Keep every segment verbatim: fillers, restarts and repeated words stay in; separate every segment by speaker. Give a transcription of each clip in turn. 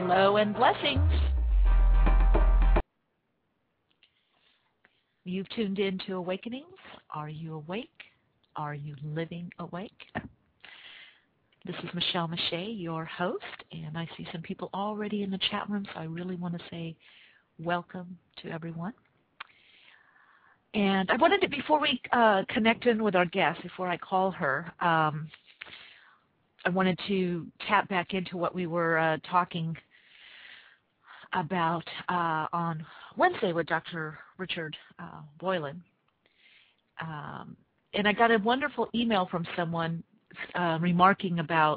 Speaker 1: Hello and blessings. You've tuned in to Awakenings. Are you awake? Are you living awake? This is Michelle Mache, your host, and I see some people already in the chat room, so I really want to say welcome to everyone. And I wanted to, before we uh, connect in with our guest, before I call her, um, I wanted to tap back into what we were uh, talking about uh, on Wednesday with Doctor Richard uh, Boylan. Um, and I got a wonderful email from someone uh, remarking about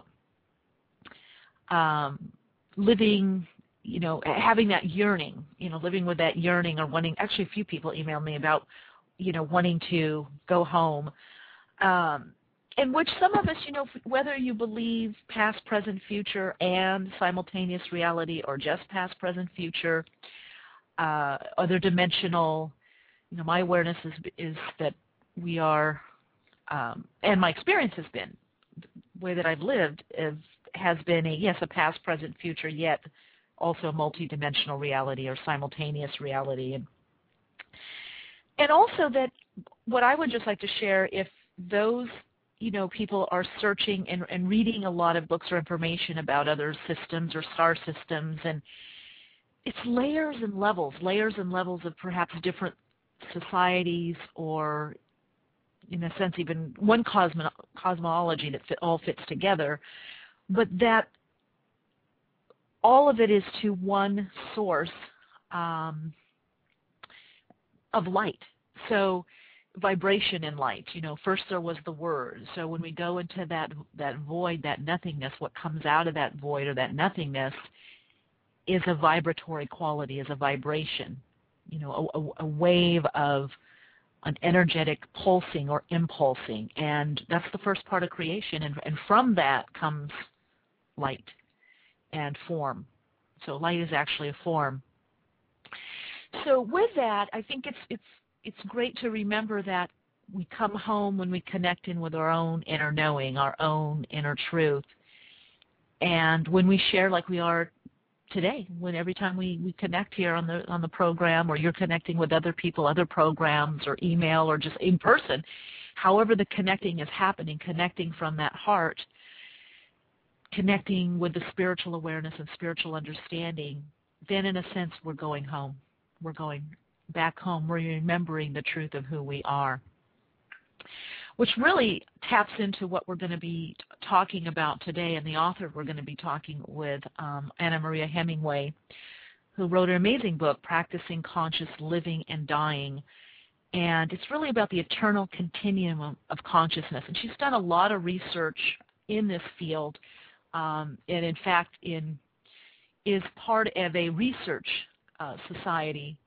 Speaker 1: um, living, you know, having that yearning, you know, living with that yearning or wanting, actually a few people emailed me about, you know, wanting to go home. Um, in which some of us, you know, whether you believe past, present, future, and simultaneous reality, or just past, present, future, uh, other dimensional, you know, my awareness is, is that we are, um, and my experience has been, the way that I've lived is, has been a, yes, a past, present, future, yet also a multidimensional reality or simultaneous reality. And, and also that what I would just like to share, if those you know, people are searching and, and reading a lot of books or information about other systems or star systems, and it's layers and levels, layers and levels of perhaps different societies or, in a sense, even one cosmo cosmology that fit, all fits together, but that all of it is to one source um, of light. So vibration in light, you know, first there was the word. So when we go into that that void, that nothingness, what comes out of that void or that nothingness is a vibratory quality, is a vibration, you know, a, a, a wave of an energetic pulsing or impulsing. And that's the first part of creation. And, and from that comes light and form. So light is actually a form. So with that, I think it's it's it's great to remember that we come home when we connect in with our own inner knowing, our own inner truth. And when we share like we are today, when every time we, we connect here on the on the program, or you're connecting with other people, other programs, or email, or just in person, however the connecting is happening, connecting from that heart, connecting with the spiritual awareness and spiritual understanding, then in a sense we're going home. We're going back home. We're remembering the truth of who we are, which really taps into what we're going to be talking about today. And the author we're going to be talking with, um, Anna Maria Hemingway, who wrote an amazing book, Practicing Conscious Living and Dying. And it's really about the eternal continuum of consciousness. And she's done a lot of research in this field, um, and in fact in, is part of a research uh, society,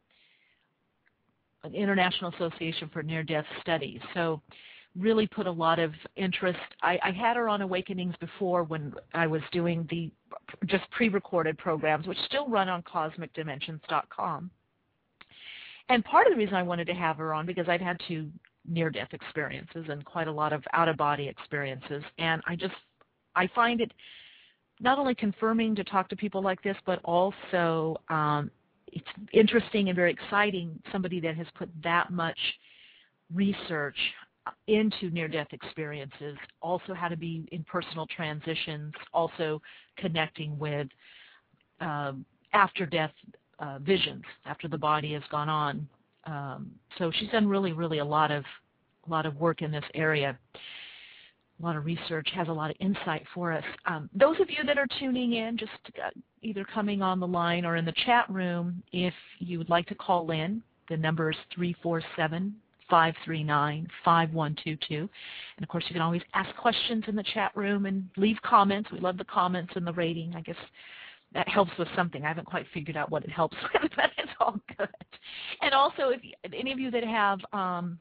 Speaker 1: an International Association for Near-Death Studies. So really put a lot of interest. I, I had her on Awakenings before when I was doing the just pre-recorded programs, which still run on cosmic dimensions dot com. And part of the reason I wanted to have her on, because I'd had two near-death experiences and quite a lot of out-of-body experiences. And I just, I find it not only confirming to talk to people like this, but also um, it's interesting and very exciting, somebody that has put that much research into near-death experiences, also how to be in personal transitions, also connecting with um, after-death uh, visions, after the body has gone on. Um, so she's done really, really a lot of, a lot of work in this area. A lot of research, has a lot of insight for us. Um, those of you that are tuning in, just uh, either coming on the line or in the chat room, if you would like to call in, the number is three four seven, five three nine, five one two two. And, of course, you can always ask questions in the chat room and leave comments. We love the comments and the rating. I guess that helps with something. I haven't quite figured out what it helps with, but it's all good. And also, if you, any of you that have um,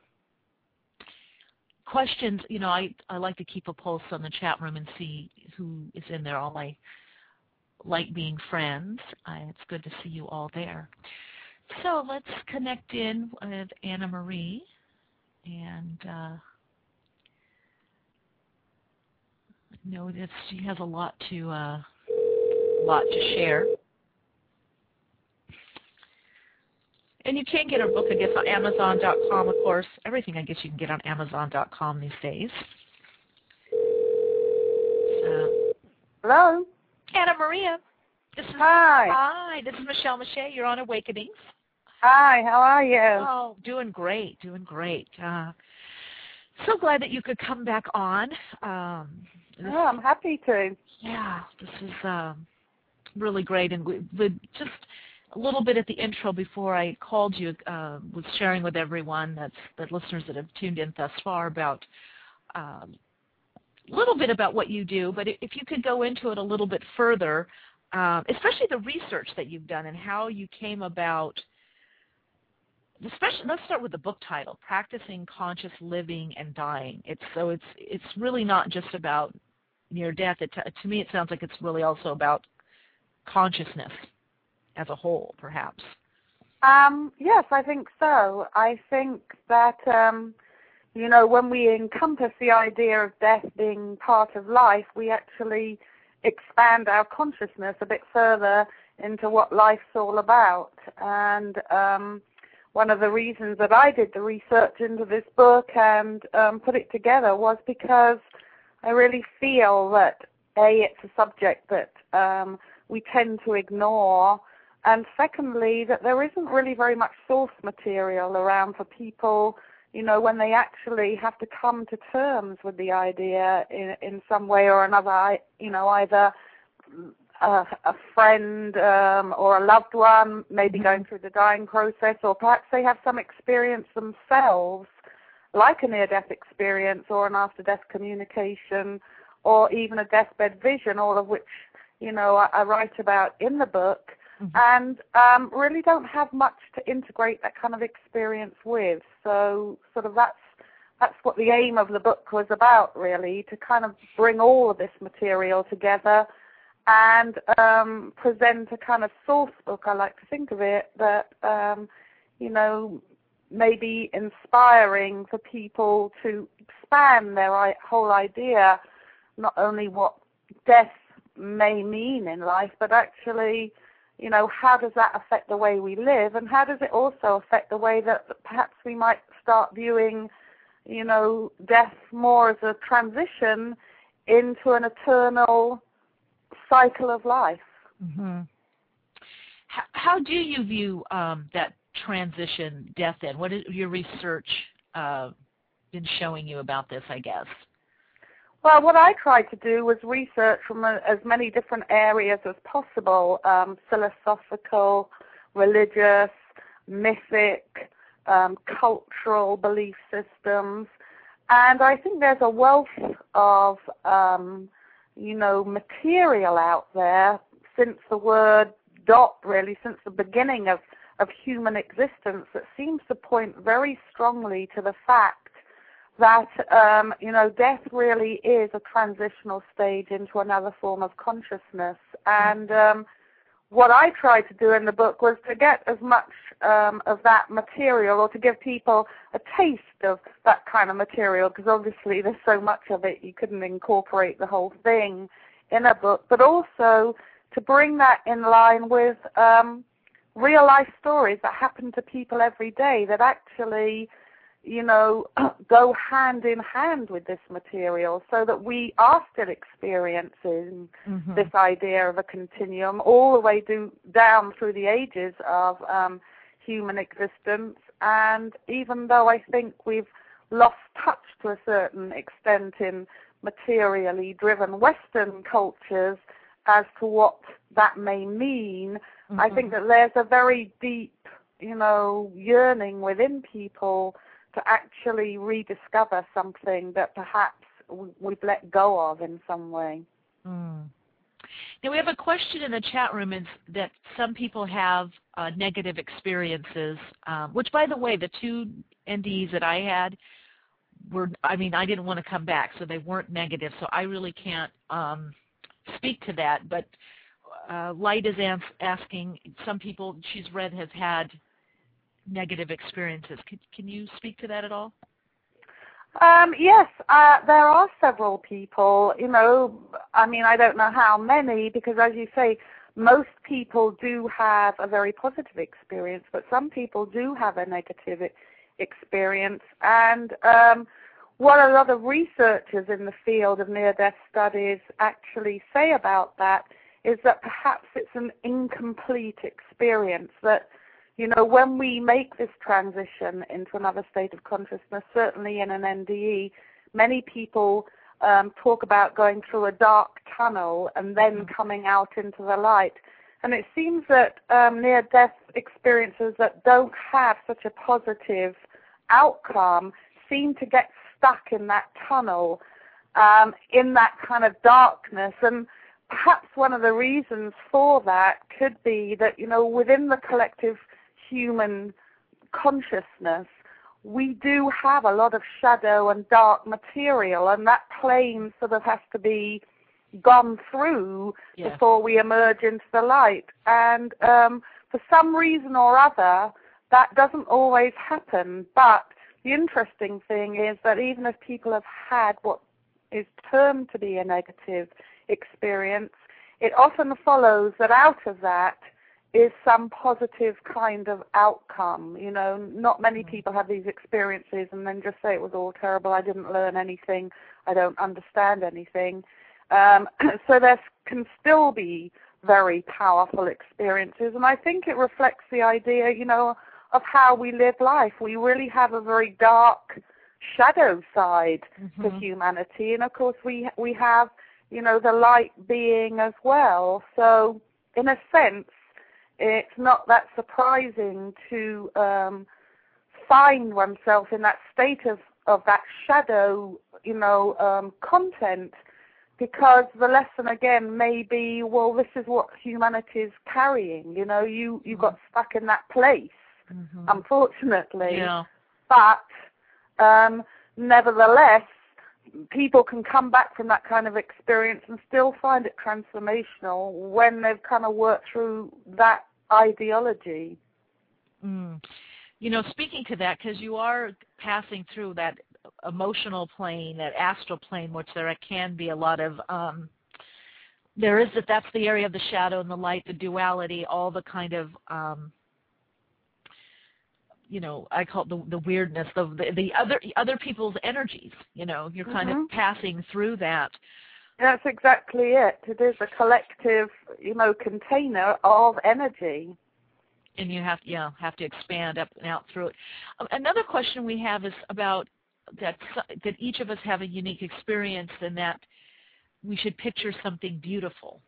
Speaker 1: questions, you know, I, I like to keep a pulse on the chat room and see who is in there, all my light-being friends. Uh, it's good to see you all there. So let's connect in with Anna Marie, and uh, I know that she has a lot to, uh, lot to share. And you can get her book, I guess, on Amazon dot com, of course. Everything, I guess, you can get on Amazon dot com these days. So.
Speaker 2: Hello?
Speaker 1: Anna Maria. This is,
Speaker 2: Hi.
Speaker 1: Hi, this is Michelle Mache. You're on Awakenings.
Speaker 2: Hi, how are you?
Speaker 1: Oh, doing great, doing great. Uh, so glad that you could come back on. Um, this,
Speaker 2: oh, I'm happy to.
Speaker 1: Yeah, this is um, really great. And we, we just a little bit at the intro before I called you, uh, was sharing with everyone, that's the listeners that have tuned in thus far, about um, a little bit about what you do. But if you could go into it a little bit further, um, especially the research that you've done and how you came about. Especially, let's start with the book title, Practicing Conscious Living and Dying. It's so it's it's really not just about near death. It, to me, it sounds like it's really also about consciousness as a whole, perhaps.
Speaker 2: Um, yes, I think so. I think that, um, you know, when we encompass the idea of death being part of life, we actually expand our consciousness a bit further into what life's all about. And um, one of the reasons that I did the research into this book and um, put it together was because I really feel that, A, it's a subject that um, we tend to ignore, and secondly, that there isn't really very much source material around for people, you know, when they actually have to come to terms with the idea in, in some way or another, you know, either a, a friend um, or a loved one maybe mm-hmm. going through the dying process, or perhaps they have some experience themselves, like a near-death experience or an after-death communication or even a deathbed vision, all of which, you know, I, I write about in the book, mm-hmm. and um, really don't have much to integrate that kind of experience with. So sort of that's that's what the aim of the book was about, really, to kind of bring all of this material together and um, present a kind of source book, I like to think of it, that, um, you know, may be inspiring for people to expand their whole idea, not only what death may mean in life, but actually, you know, how does that affect the way we live, and how does it also affect the way that perhaps we might start viewing, you know, death more as a transition into an eternal cycle of life.
Speaker 1: Mm-hmm. How, how do you view um, that transition, death, then? What has your research uh, been showing you about this, I guess?
Speaker 2: Well, what I tried to do was research from a, as many different areas as possible, um, philosophical, religious, mythic, um, cultural belief systems. And I think there's a wealth of, um, you know, material out there since the word dot, really, since the beginning of, of human existence, that seems to point very strongly to the fact that, um, you know, death really is a transitional stage into another form of consciousness. And um, what I tried to do in the book was to get as much um, of that material, or to give people a taste of that kind of material, because obviously there's so much of it, you couldn't incorporate the whole thing in a book, but also to bring that in line with um, real-life stories that happen to people every day that actually, you know, go hand in hand with this material, so that we are still experiencing mm-hmm. this idea of a continuum all the way do, down through the ages of um, human existence. And even though I think we've lost touch to a certain extent in materially driven Western cultures as to what that may mean, mm-hmm. I think that there's a very deep, you know, yearning within people to actually rediscover something that perhaps we've let go of in some way.
Speaker 1: Mm. Now, we have a question in the chat room is that some people have uh, negative experiences, um, which, by the way, the two N D Es that I had were, I mean, I didn't want to come back, so they weren't negative, so I really can't um, speak to that. But uh, Light is ans- asking, some people she's read has had negative experiences. Can, can you speak to that at all?
Speaker 2: Um, yes, uh, there are several people, you know, I mean, I don't know how many, because as you say, most people do have a very positive experience, but some people do have a negative experience. And um, what a lot of researchers in the field of near-death studies actually say about that is that perhaps it's an incomplete experience, that, you know, when we make this transition into another state of consciousness, certainly in an N D E, many people um, talk about going through a dark tunnel and then coming out into the light. And it seems that um, near-death experiences that don't have such a positive outcome seem to get stuck in that tunnel, um, in that kind of darkness. And perhaps one of the reasons for that could be that, you know, within the collective human consciousness, we do have a lot of shadow and dark material, and that plane sort of has to be gone through yes. before we emerge into the light. And um, for some reason or other, that doesn't always happen. But the interesting thing is that even if people have had what is termed to be a negative experience, it often follows that out of that is some positive kind of outcome. You know, not many people have these experiences and then just say it was all terrible, I didn't learn anything, I don't understand anything. Um, so there can still be very powerful experiences, and I think it reflects the idea, you know, of how we live life. We really have a very dark shadow side mm-hmm. to humanity, and of course we we have, you know, the light being as well. So in a sense, it's not that surprising to um, find oneself in that state of, of that shadow, you know, um, content, because the lesson again may be, well, this is what humanity is carrying. You know, you, you got stuck in that place, mm-hmm. unfortunately.
Speaker 1: Yeah.
Speaker 2: But um, nevertheless, people can come back from that kind of experience and still find it transformational when they've kind of worked through that ideology.
Speaker 1: Mm. You know, speaking to that, because you are passing through that emotional plane, that astral plane, which there can be a lot of, um, there is that that's the area of the shadow and the light, the duality, all the kind of, um, you know, I call it the, the weirdness of the, the other other people's energies. You know, you're kind mm-hmm. of passing through that.
Speaker 2: That's exactly it. It is a collective, you know, container of energy.
Speaker 1: And you have, yeah, have to expand up and out through it. Another question we have is about that that each of us have a unique experience, and that we should picture something beautiful.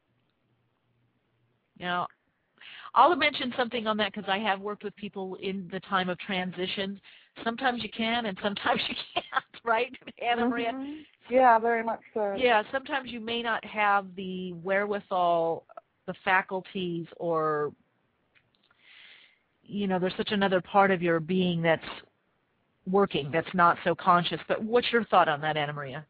Speaker 1: Now, I'll mention something on that because I have worked with people in the time of transition. Sometimes you can and sometimes you can't, right, Anna Maria?
Speaker 2: Mm-hmm. Yeah, very much so.
Speaker 1: Yeah, sometimes you may not have the wherewithal, the faculties, or, you know, there's such another part of your being that's working, that's not so conscious. But what's your thought on that, Anna Maria?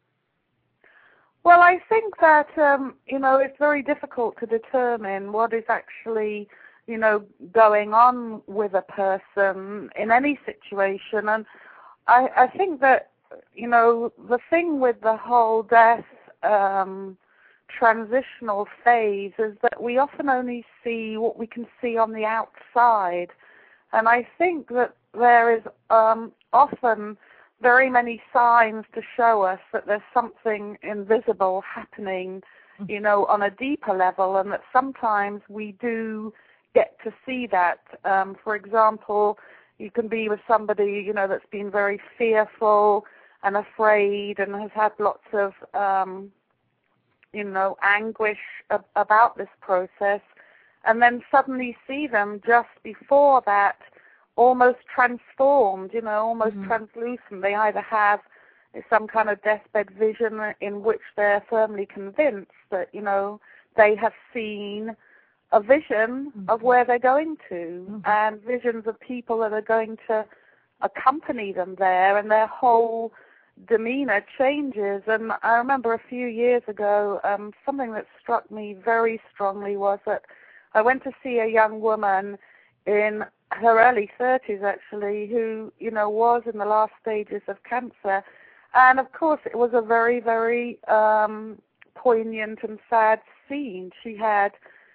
Speaker 2: Well, I think that, um, you know, it's very difficult to determine what is actually, you know, going on with a person in any situation. And I, I think that, you know, the thing with the whole death um, transitional phase is that we often only see what we can see on the outside. And I think that there is um, often very many signs to show us that there's something invisible happening, you know, on a deeper level, and that sometimes we do get to see that. Um, for example, you can be with somebody, you know, that's been very fearful and afraid and has had lots of, um, you know, anguish ab- about this process, and then suddenly see them just before that almost transformed, you know, almost mm-hmm. translucent. They either have some kind of deathbed vision in which they're firmly convinced that, you know, they have seen a vision mm-hmm. of where they're going to, mm-hmm. and visions of people that are going to accompany them there, and their whole demeanor changes. And I remember a few years ago, um, something that struck me very strongly was that I went to see a young woman in her early thirties, actually, who, you know, was in the last stages of cancer. And, of course, it was a very, very um, poignant and sad scene. She had,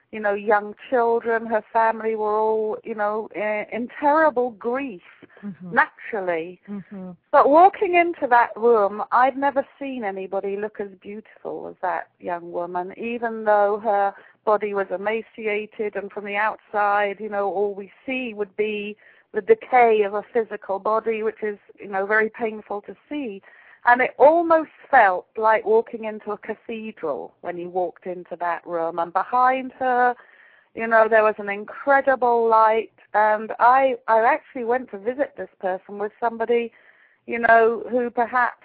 Speaker 2: you know, young children. Her family were all, you know, in, in terrible grief, mm-hmm. naturally. Mm-hmm. But walking into that room, I'd never seen anybody look as beautiful as that young woman, even though her body was emaciated, and from the outside, you know, all we see would be the decay of a physical body, which is, you know, very painful to see. And it almost felt like walking into a cathedral when you walked into that room. And behind her, you know, there was an incredible light. And I, I actually went to visit this person with somebody, you know, who perhaps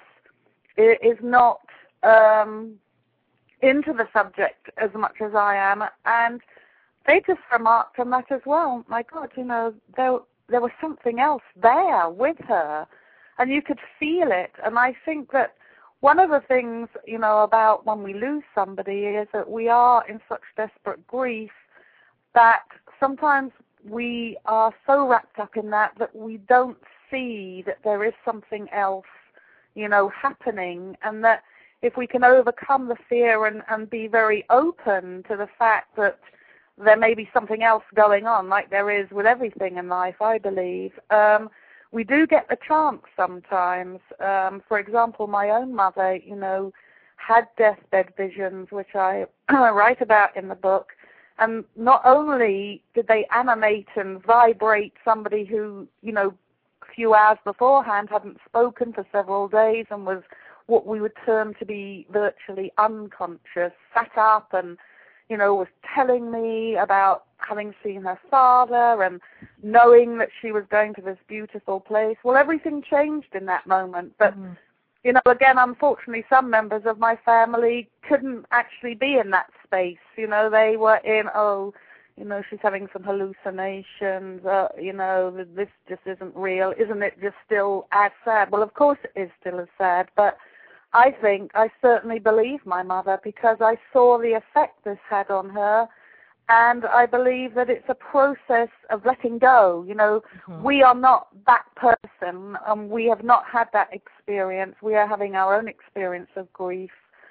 Speaker 2: is not um, into the subject as much as I am. And they just remarked on that as well. My God, you know, there, there was something else there with her. And you could feel it. And I think that one of the things, you know, about when we lose somebody is that we are in such desperate grief that sometimes we are so wrapped up in that that we don't see that there is something else, you know, happening. And that if we can overcome the fear and, and be very open to the fact that there may be something else going on, like there is with everything in life, I believe, um, we do get the chance sometimes. Um, for example, my own mother, you know, had deathbed visions, which I write about in the book. And not only did they animate and vibrate somebody who, you know, a few hours beforehand hadn't spoken for several days and was what we would term to be virtually unconscious, sat up and, you know, was telling me about having seen her father and knowing that she was going to this beautiful place. Well, everything changed in that moment. But, mm. you know, again, unfortunately, some members of my family couldn't actually be in that space. You know, they were in, oh, you know, she's having some hallucinations, uh, you know, this just isn't real. Isn't it just still as sad? Well, of course it is still as sad, but I think I certainly believe my mother because I saw the effect this had on her. And I believe that it's a process of letting go. You know, mm-hmm. we are not that person, and we have not had that experience. We are having our own experience of grief.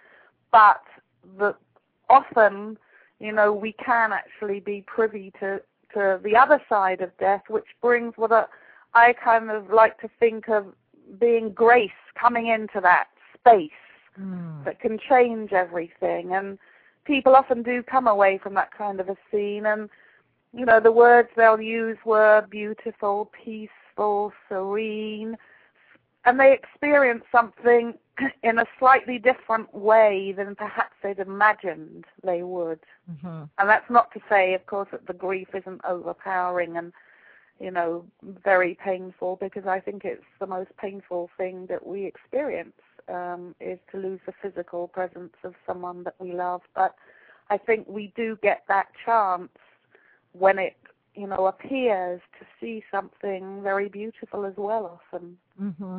Speaker 2: But the, often, you know, we can actually be privy to, to the other side of death, which brings what a, I kind of like to think of being grace coming into that space mm. that can change everything. And people often do come away from that kind of a scene, and, you know, the words they'll use were beautiful, peaceful, serene, and they experience something in a slightly different way than perhaps they'd imagined they would. Mm-hmm. And that's not to say, of course, that the grief isn't overpowering and, you know, very painful, because I think it's the most painful thing that we experience. Um, is to lose the physical presence of someone that we love. But I think we do get that chance when it, you know, appears to see something very beautiful as well often.
Speaker 1: Mm-hmm.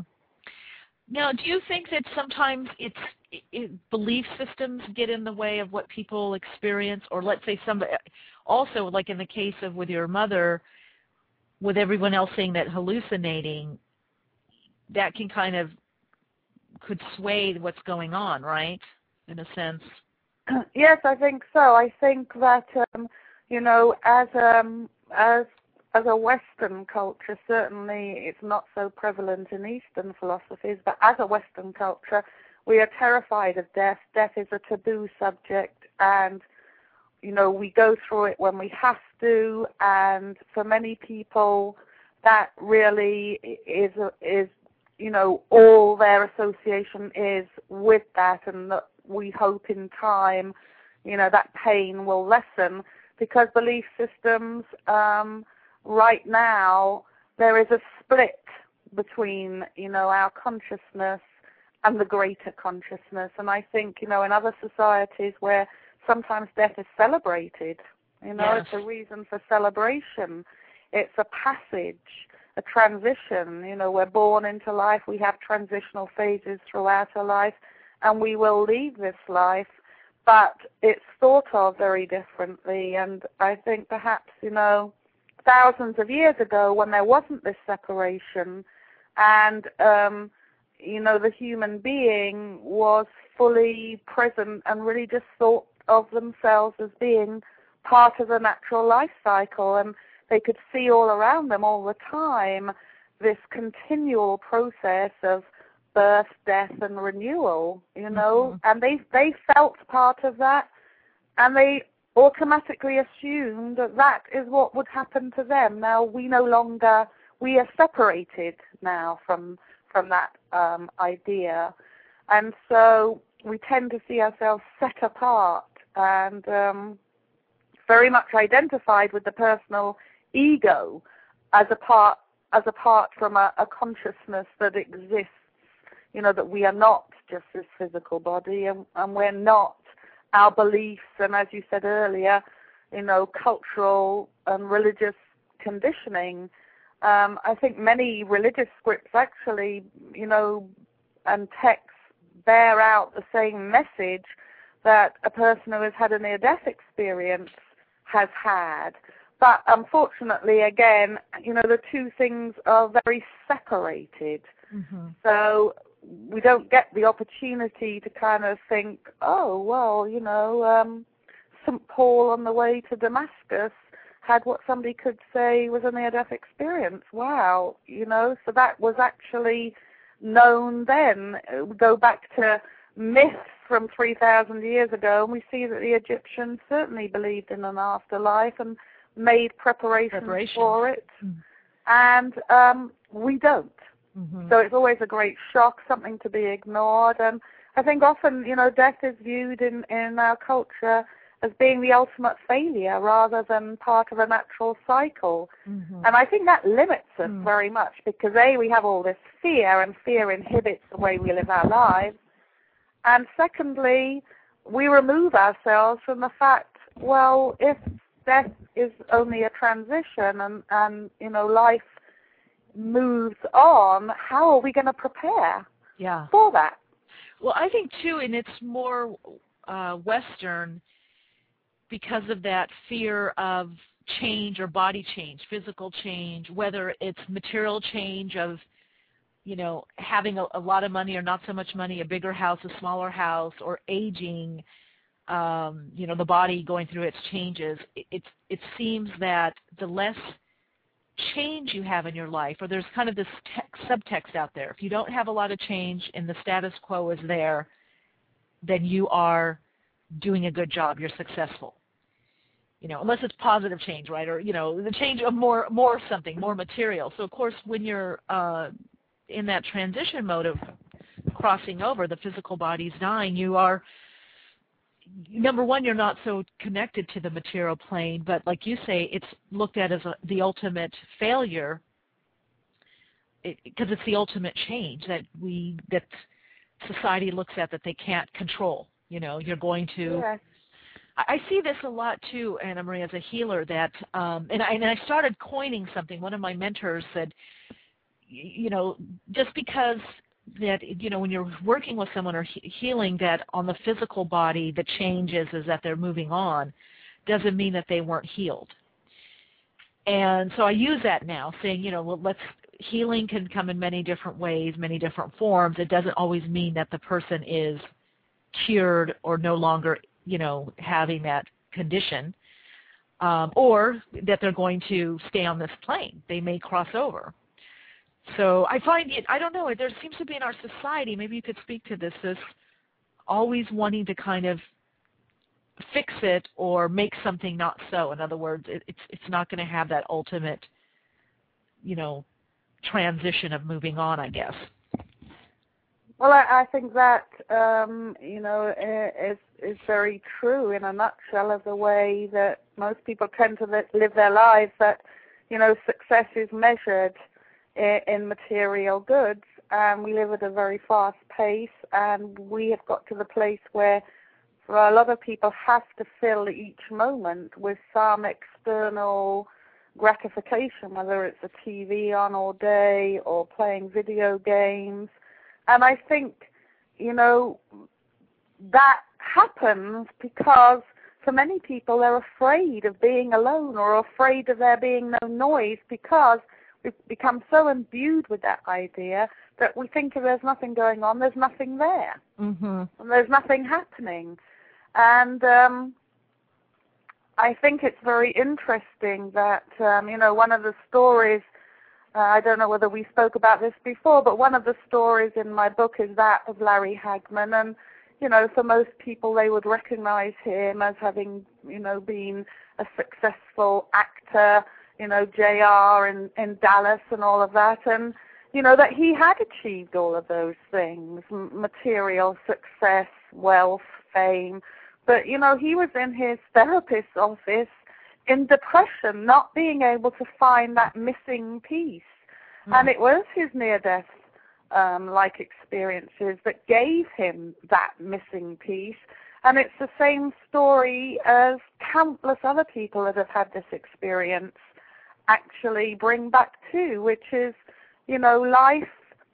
Speaker 1: Now, do you think that sometimes it's it, belief systems get in the way of what people experience? Or let's say somebody, also like in the case of with your mother, with everyone else saying that hallucinating, that can kind of could sway what's going on, right, in a sense?
Speaker 2: Yes, I think so. I think that, um, you know, as, um, as, as a Western culture, certainly it's not so prevalent in Eastern philosophies, but as a Western culture, we are terrified of death. Death is a taboo subject, and, you know, we go through it when we have to, and for many people, that really is, is you know, all their association is with that, and that we hope in time, you know, that pain will lessen, because belief systems, um, right now, there is a split between, you know, our consciousness and the greater consciousness. And I think, you know, in other societies where sometimes death is celebrated, you know, yes. It's a reason for celebration. It's a passage, a transition. You know, we're born into life, we have transitional phases throughout our life, and we will leave this life, but it's thought of very differently. And I think perhaps, you know, thousands of years ago, when there wasn't this separation, and, um, you know, the human being was fully present and really just thought of themselves as being part of the natural life cycle, and they could see all around them all the time this continual process of birth, death, and renewal, you know, mm-hmm. and they they felt part of that, and they automatically assumed that that is what would happen to them. Now, we no longer, we are separated now from from that um, idea, and so we tend to see ourselves set apart and um, very much identified with the personal ego as a part, as apart from a, a consciousness that exists. You know, that we are not just this physical body, and, and we're not our beliefs, and as you said earlier, you know, cultural and religious conditioning. Um, I think many religious scripts actually, you know, and texts bear out the same message that a person who has had a near-death experience has had. But unfortunately, again, you know, the two things are very separated. Mm-hmm. So we don't get the opportunity to kind of think, oh, well, you know, um, Saint Paul on the way to Damascus had what somebody could say was a near-death experience. Wow, you know, so that was actually known then. We go back to myths from three thousand years ago, and we see that the Egyptians certainly believed in an afterlife and made preparations Preparation. for it, mm. and um, we don't. Mm-hmm. So it's always a great shock, something to be ignored. And I think often, you know, death is viewed in, in our culture as being the ultimate failure rather than part of a natural cycle. Mm-hmm. And I think that limits us mm. very much because, A, we have all this fear, and fear inhibits the way we live our lives. And secondly, we remove ourselves from the fact, well, if death is only a transition and, and you know, life moves on, how are we going to prepare
Speaker 1: yeah.
Speaker 2: for that?
Speaker 1: Well, I think, too, and it's more uh, Western because of that fear of change or body change, physical change, whether it's material change of, you know, having a, a lot of money or not so much money, a bigger house, a smaller house, or aging, um, you know, the body going through its changes. It, it, it seems that the less change you have in your life, or there's kind of this te- subtext out there. If you don't have a lot of change and the status quo is there, then you are doing a good job. You're successful. You know, unless it's positive change, right? Or, you know, the change of more, more something, more material. So, of course, when you're uh, in that transition mode of crossing over, the physical body's dying, you are, number one, you're not so connected to the material plane, but like you say, it's looked at as a, the ultimate failure because it, it's the ultimate change that we, that society looks at that they can't control. You know, you're going to,
Speaker 2: yes.
Speaker 1: I, I see this a lot too, Anna Marie, as a healer that, um, and, I, and I started coining something. One of my mentors said, you know, just because that, you know, when you're working with someone or he- healing that on the physical body, the change is, is that they're moving on, doesn't mean that they weren't healed. And so I use that now, saying, you know, well, let's, healing can come in many different ways, many different forms. It doesn't always mean that the person is cured or no longer, you know, having that condition, um, or that they're going to stay on this plane. They may cross over. So I find it, I don't know, there seems to be in our society, maybe you could speak to this, this always wanting to kind of fix it or make something not so. In other words, it, it's it's not going to have that ultimate, you know, transition of moving on, I guess.
Speaker 2: Well, I, I think that, um, you know, is, is very true in a nutshell of the way that most people tend to live their lives, that, you know, success is measured in material goods, and we live at a very fast pace, and we have got to the place where for a lot of people have to fill each moment with some external gratification, whether it's a T V on all day or playing video games. And I think, you know, that happens because for many people they're afraid of being alone or afraid of there being no noise, because we've become so imbued with that idea that we think if there's nothing going on, there's nothing there. Mm-hmm. And there's nothing happening. And um, I think it's very interesting that, um, you know, one of the stories, uh, I don't know whether we spoke about this before, but one of the stories in my book is that of Larry Hagman. And, you know, for most people, they would recognize him as having, you know, been a successful actor, you know, J R in, in Dallas and all of that. And, you know, that he had achieved all of those things, material success, wealth, fame. But, you know, he was in his therapist's office in depression, not being able to find that missing piece. Mm. And it was his near-death um, like experiences that gave him that missing piece. And it's the same story as countless other people that have had this experience actually bring back too, which is, you know, life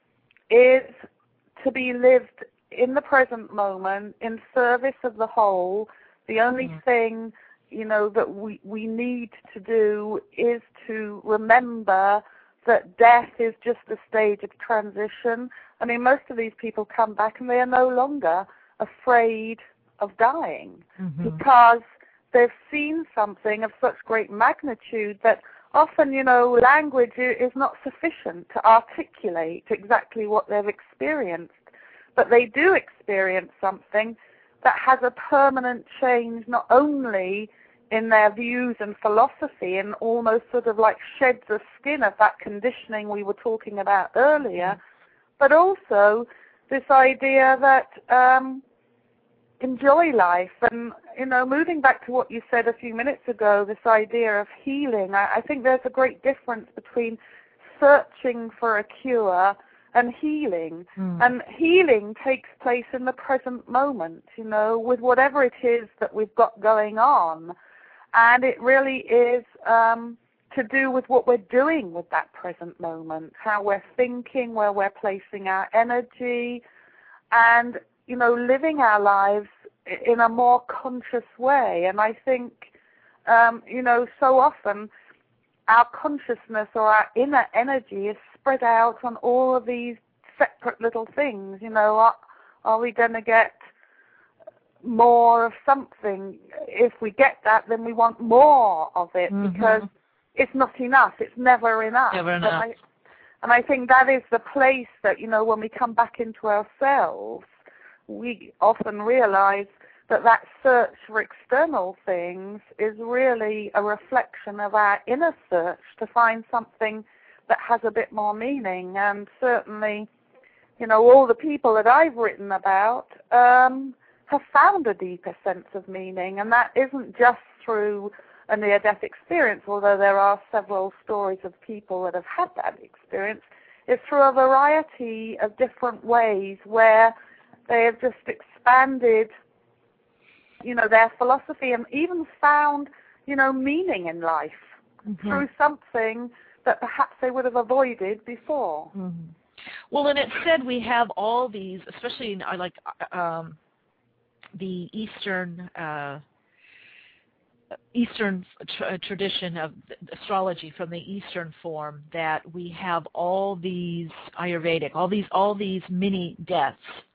Speaker 2: is to be lived in the present moment, in service of the whole. The only mm-hmm. thing, you know, that we, we need to do is to remember that death is just a stage of transition. I mean, most of these people come back and they are no longer afraid of dying mm-hmm. because they've seen something of such great magnitude that often, you know, language is not sufficient to articulate exactly what they've experienced. But they do experience something that has a permanent change, not only in their views and philosophy, and almost sort of like sheds the skin of that conditioning we were talking about earlier, but also this idea that um, enjoy life. And, you know, moving back to what you said a few minutes ago, this idea of healing, I, I think there's a great difference between searching for a cure and healing. Mm. And healing takes place in the present moment, you know, with whatever it is that we've got going on. And it really is um, to do with what we're doing with that present moment, how we're thinking, where we're placing our energy, and, you know, living our lives in a more conscious way. And I think, um, you know, so often our consciousness or our inner energy is spread out on all of these separate little things. You know, are, are we going to get more of something? If we get that, then we want more of it mm-hmm. because it's not enough. It's never enough.
Speaker 1: Never enough.
Speaker 2: And I, and I think that is the place that, you know, when we come back into ourselves, we often realize that that search for external things is really a reflection of our inner search to find something that has a bit more meaning. And certainly, you know, all the people that I've written about um, have found a deeper sense of meaning, and that isn't just through a near-death experience, although there are several stories of people that have had that experience. It's through a variety of different ways where they have just expanded, you know, their philosophy and even found, you know, meaning in life mm-hmm. through something that perhaps they would have avoided before.
Speaker 1: Mm-hmm. Well, and it said we have all these, especially in like um, the Eastern uh, Eastern tra- tradition of astrology from the Eastern form, that we have all these Ayurvedic, all these all these mini deaths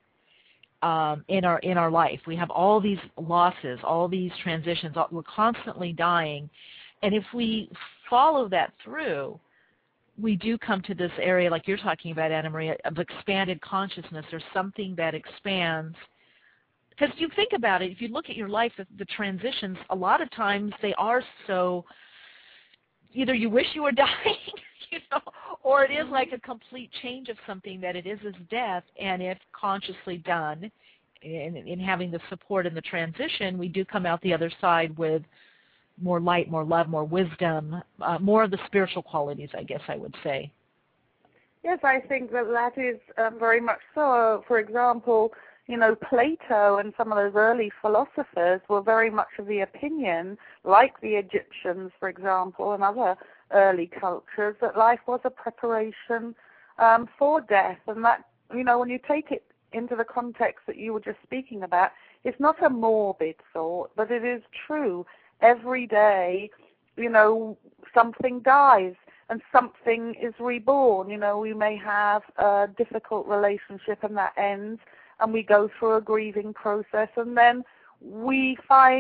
Speaker 1: um, in our in our life. We have all these losses, all these transitions. We're constantly dying, and if we follow that through, we do come to this area, like you're talking about, Anna Maria, of expanded consciousness. There's something that expands. Because you think about it, if you look at your life, the, the transitions, a lot of times they are so, either you wish you were dying, you know, or it is like a complete change of something that it is as death, and if consciously done, in, in having the support in the transition, we do come out the other side with more light, more love, more wisdom, uh, more of the spiritual qualities, I guess I would say.
Speaker 2: Yes, I think that that is um, very much so. For example, you know, Plato and some of those early philosophers were very much of the opinion, like the Egyptians, for example, and other early cultures, that life was a preparation um, for death. And that, you know, when you take it into the context that you were just speaking about, it's not a morbid thought, but it is true. Every day, you know, something dies and something is reborn. You know, we may have a difficult relationship and that ends, and we go through a grieving process, and then we find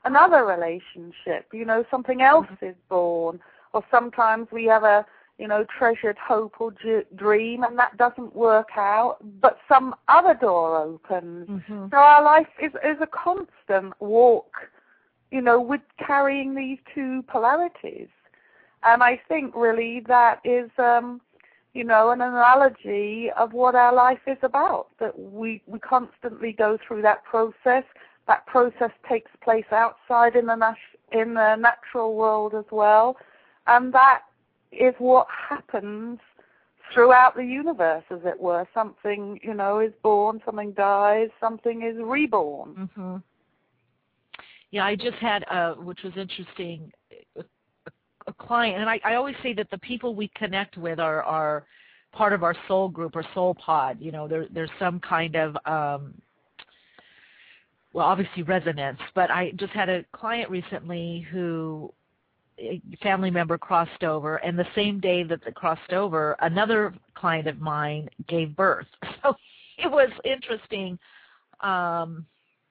Speaker 2: another relationship. You know, something else mm-hmm. is born, or sometimes we have a, you know, treasured hope or d- dream, and that doesn't work out, but some other door opens. Mm-hmm. So our life is, is a constant walk, you know, with carrying these two polarities. And I think really that is, um, you know, an analogy of what our life is about, that we, we constantly go through that process. That process takes place outside in the, nat- in the natural world as well, and that is what happens throughout the universe, as it were. Something, you know, is born, something dies, something is reborn.
Speaker 1: Mm-hmm. Yeah, I just had, uh, which was interesting, a, a client, and I, I always say that the people we connect with are, are part of our soul group or soul pod. You know, there, there's some kind of, um, well, obviously resonance, but I just had a client recently who a family member crossed over, and the same day that they crossed over, another client of mine gave birth. So it was interesting, um,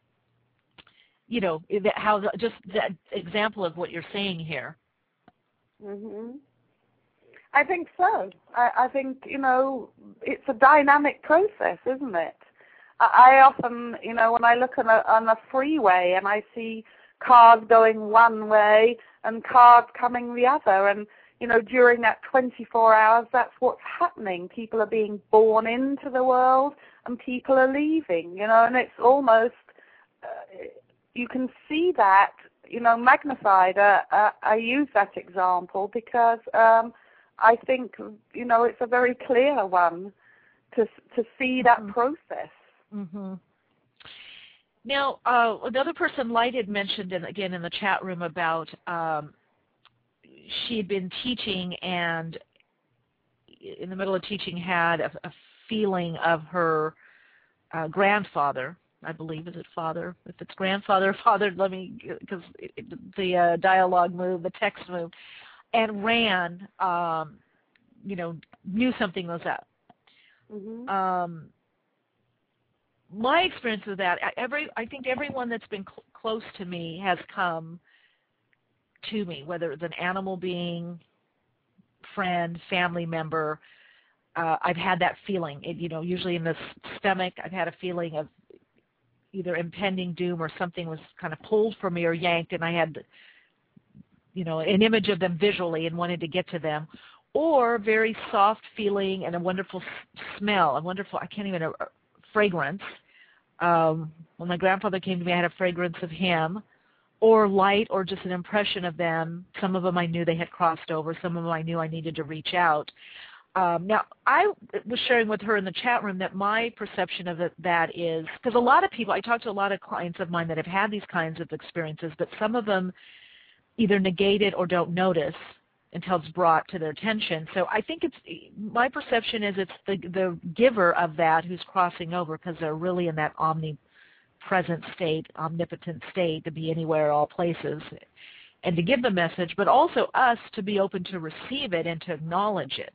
Speaker 1: you know, that how the, just that example of what you're saying here.
Speaker 2: Mhm. I think so. I, I think, you know, it's a dynamic process, isn't it? I, I often, you know, when I look on a, on a freeway and I see cars going one way and cars coming the other, and you know, during that twenty-four hours, that's what's happening. People are being born into the world and people are leaving, you know, and it's almost, uh, you can see that, you know, magnified. Uh, uh, I use that example because um, I think, you know, it's a very clear one to to see that mm-hmm. process.
Speaker 1: Mm-hmm. Now, uh, another person, Light, had mentioned, in, again, in the chat room about um, she had been teaching and in the middle of teaching had a, a feeling of her uh, grandfather, I believe, is it father? If it's grandfather or father, let me, because the uh, dialogue moved, the text moved, and ran, um, you know, knew something was up. Mm-hmm. Um, my experience with that, every I think everyone that's been cl- close to me has come to me, whether it's an animal being, friend, family member. Uh, I've had that feeling. It, you know, usually in the stomach, I've had a feeling of either impending doom or something was kind of pulled from me or yanked, and I had, you know, an image of them visually and wanted to get to them, or very soft feeling and a wonderful smell, a wonderful, I can't even, a fragrance. Um, when my grandfather came to me, I had a fragrance of him, or light, or just an impression of them. Some of them I knew they had crossed over. Some of them I knew I needed to reach out. Um, now, I was sharing with her in the chat room that my perception of it, that is, because a lot of people, I talked to a lot of clients of mine that have had these kinds of experiences, but some of them either negate it or don't notice until it's brought to their attention. So I think it's, my perception is it's the, the giver of that who's crossing over, because they're really in that omnipresent state, omnipotent state, to be anywhere, all places, and to give the message, but also us to be open to receive it and to acknowledge it.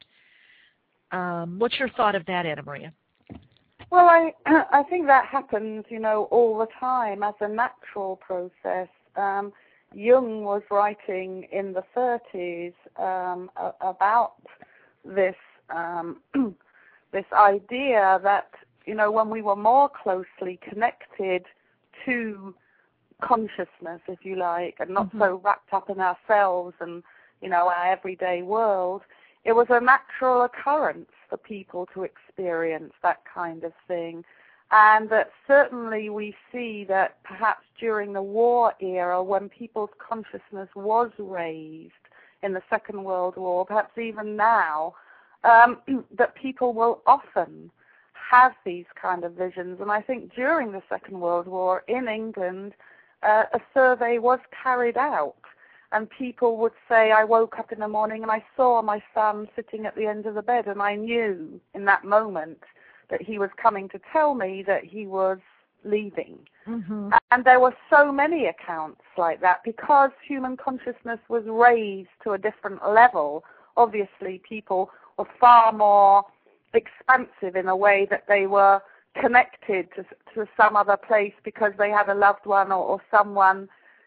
Speaker 1: Um, what's your thought of that, Anna Maria?
Speaker 2: Well, I I think that happens, you know, all the time as a natural process. Um, Jung was writing in the thirties um, about this um, this idea that, you know, when we were more closely connected to consciousness, if you like, and not mm-hmm. so wrapped up in ourselves and, you know, our everyday world, it was a natural occurrence for people to experience that kind of thing. And that certainly we see that perhaps during the war era, when people's consciousness was raised in the Second World War, perhaps even now, um, that people will often have these kind of visions. And I think during the Second World War in England, uh, a survey was carried out. And people would say, I woke up in the morning and I saw my son sitting at the end of the bed, and I knew in that moment that he was coming to tell me that he was leaving. Mm-hmm. And there were so many accounts like that because human consciousness was raised to a different level. Obviously, people were far more expansive in a way that they were connected to, to some other place because they had a loved one or, or someone,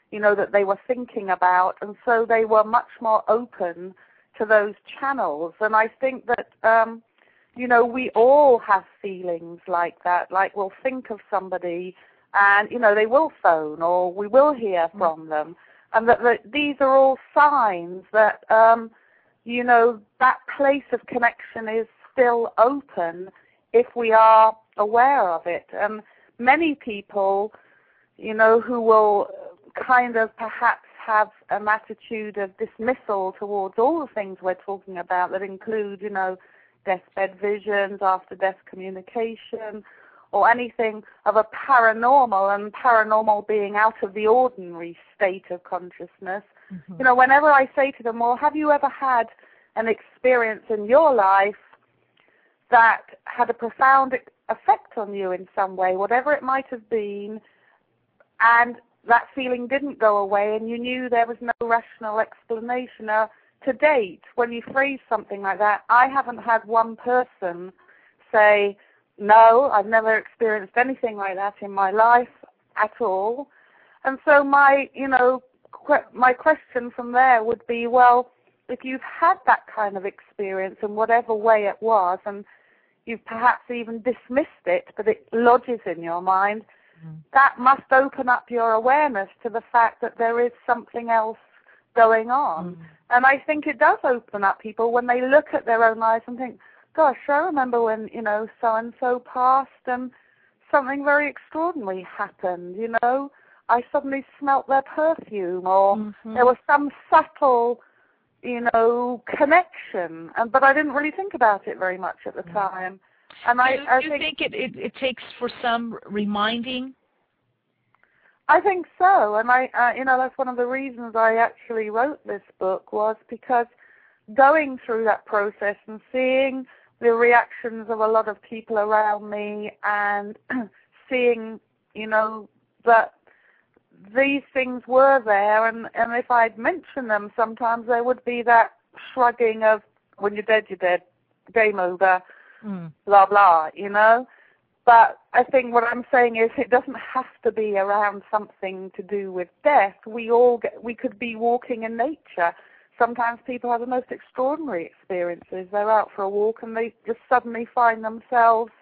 Speaker 2: you know, that they were thinking about, and so they were much more open to those channels. And I think that, um, you know, we all have feelings like that, like we'll think of somebody and, you know, they will phone or we will hear from them, and that, that these are all signs that, um, you know, that place of connection is still open if we are aware of it. And many people, you know, who will kind of perhaps have an attitude of dismissal towards all the things we're talking about that include, you know, deathbed visions, after-death communication, or anything of a paranormal, and paranormal being out of the ordinary state of consciousness. Mm-hmm. You know, whenever I say to them, well, have you ever had an experience in your life that had a profound effect on you in some way, whatever it might have been, and that feeling didn't go away and you knew there was no rational explanation? Uh, to date, when you phrase something like that, I haven't had one person say, no, I've never experienced anything like that in my life at all. And so my, you know, qu- my question from there would be, well, if you've had that kind of experience in whatever way it was, and you've perhaps even dismissed it, but it lodges in your mind, mm. that must open up your awareness to the fact that there is something else going on. Mm. And I think it does open up people when they look at their own lives and think, gosh, I remember when, you know, so-and-so passed and something very extraordinary happened, you know. I suddenly smelt their perfume, or mm-hmm. there was some subtle, you know, connection, and but I didn't really think about it very much at the time. And
Speaker 1: do,
Speaker 2: I, I
Speaker 1: do you
Speaker 2: think,
Speaker 1: think it, it, it takes for some reminding?
Speaker 2: I think so, and I, uh, you know, that's one of the reasons I actually wrote this book, was because going through that process and seeing the reactions of a lot of people around me, and seeing, you know, that these things were there, and, and if I'd mention them, sometimes there would be that shrugging of, when you're dead, you're dead, game over, mm. blah, blah, you know. But I think what I'm saying is it doesn't have to be around something to do with death. We all get, we could be walking in nature. Sometimes people have the most extraordinary experiences. They're out for a walk and they just suddenly find themselves,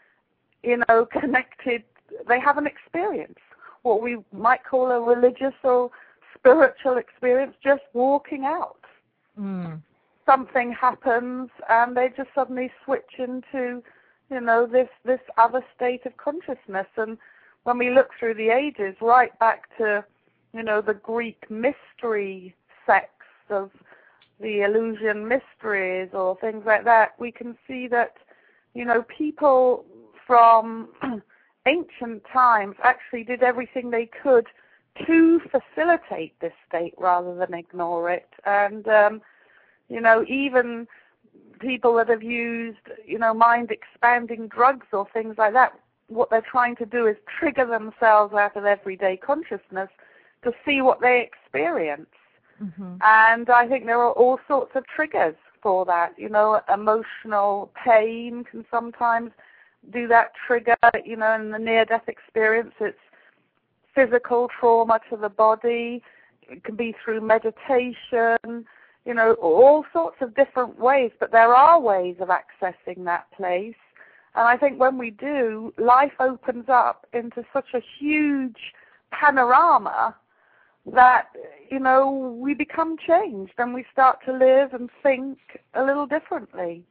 Speaker 2: you know, connected. They have an experience, what we might call a religious or spiritual experience, just walking out. Mm. Something happens and they just suddenly switch into, you know, this, this other state of consciousness. And when we look through the ages, right back to, you know, the Greek mystery sects of the Eleusinian mysteries or things like that, we can see that, you know, people from ancient times actually did everything they could to facilitate this state rather than ignore it. And, um, you know, even people that have used, you know, mind-expanding drugs or things like that, what they're trying to do is trigger themselves out of everyday consciousness to see what they experience. Mm-hmm. And I think there are all sorts of triggers for that. You know, emotional pain can sometimes do that trigger. You know, in the near-death experience, it's physical trauma to the body. It can be through meditation, you know, all sorts of different ways. But there are ways of accessing that place. And I think when we do, life opens up into such a huge panorama that, you know, we become changed and we start to live and think a little differently.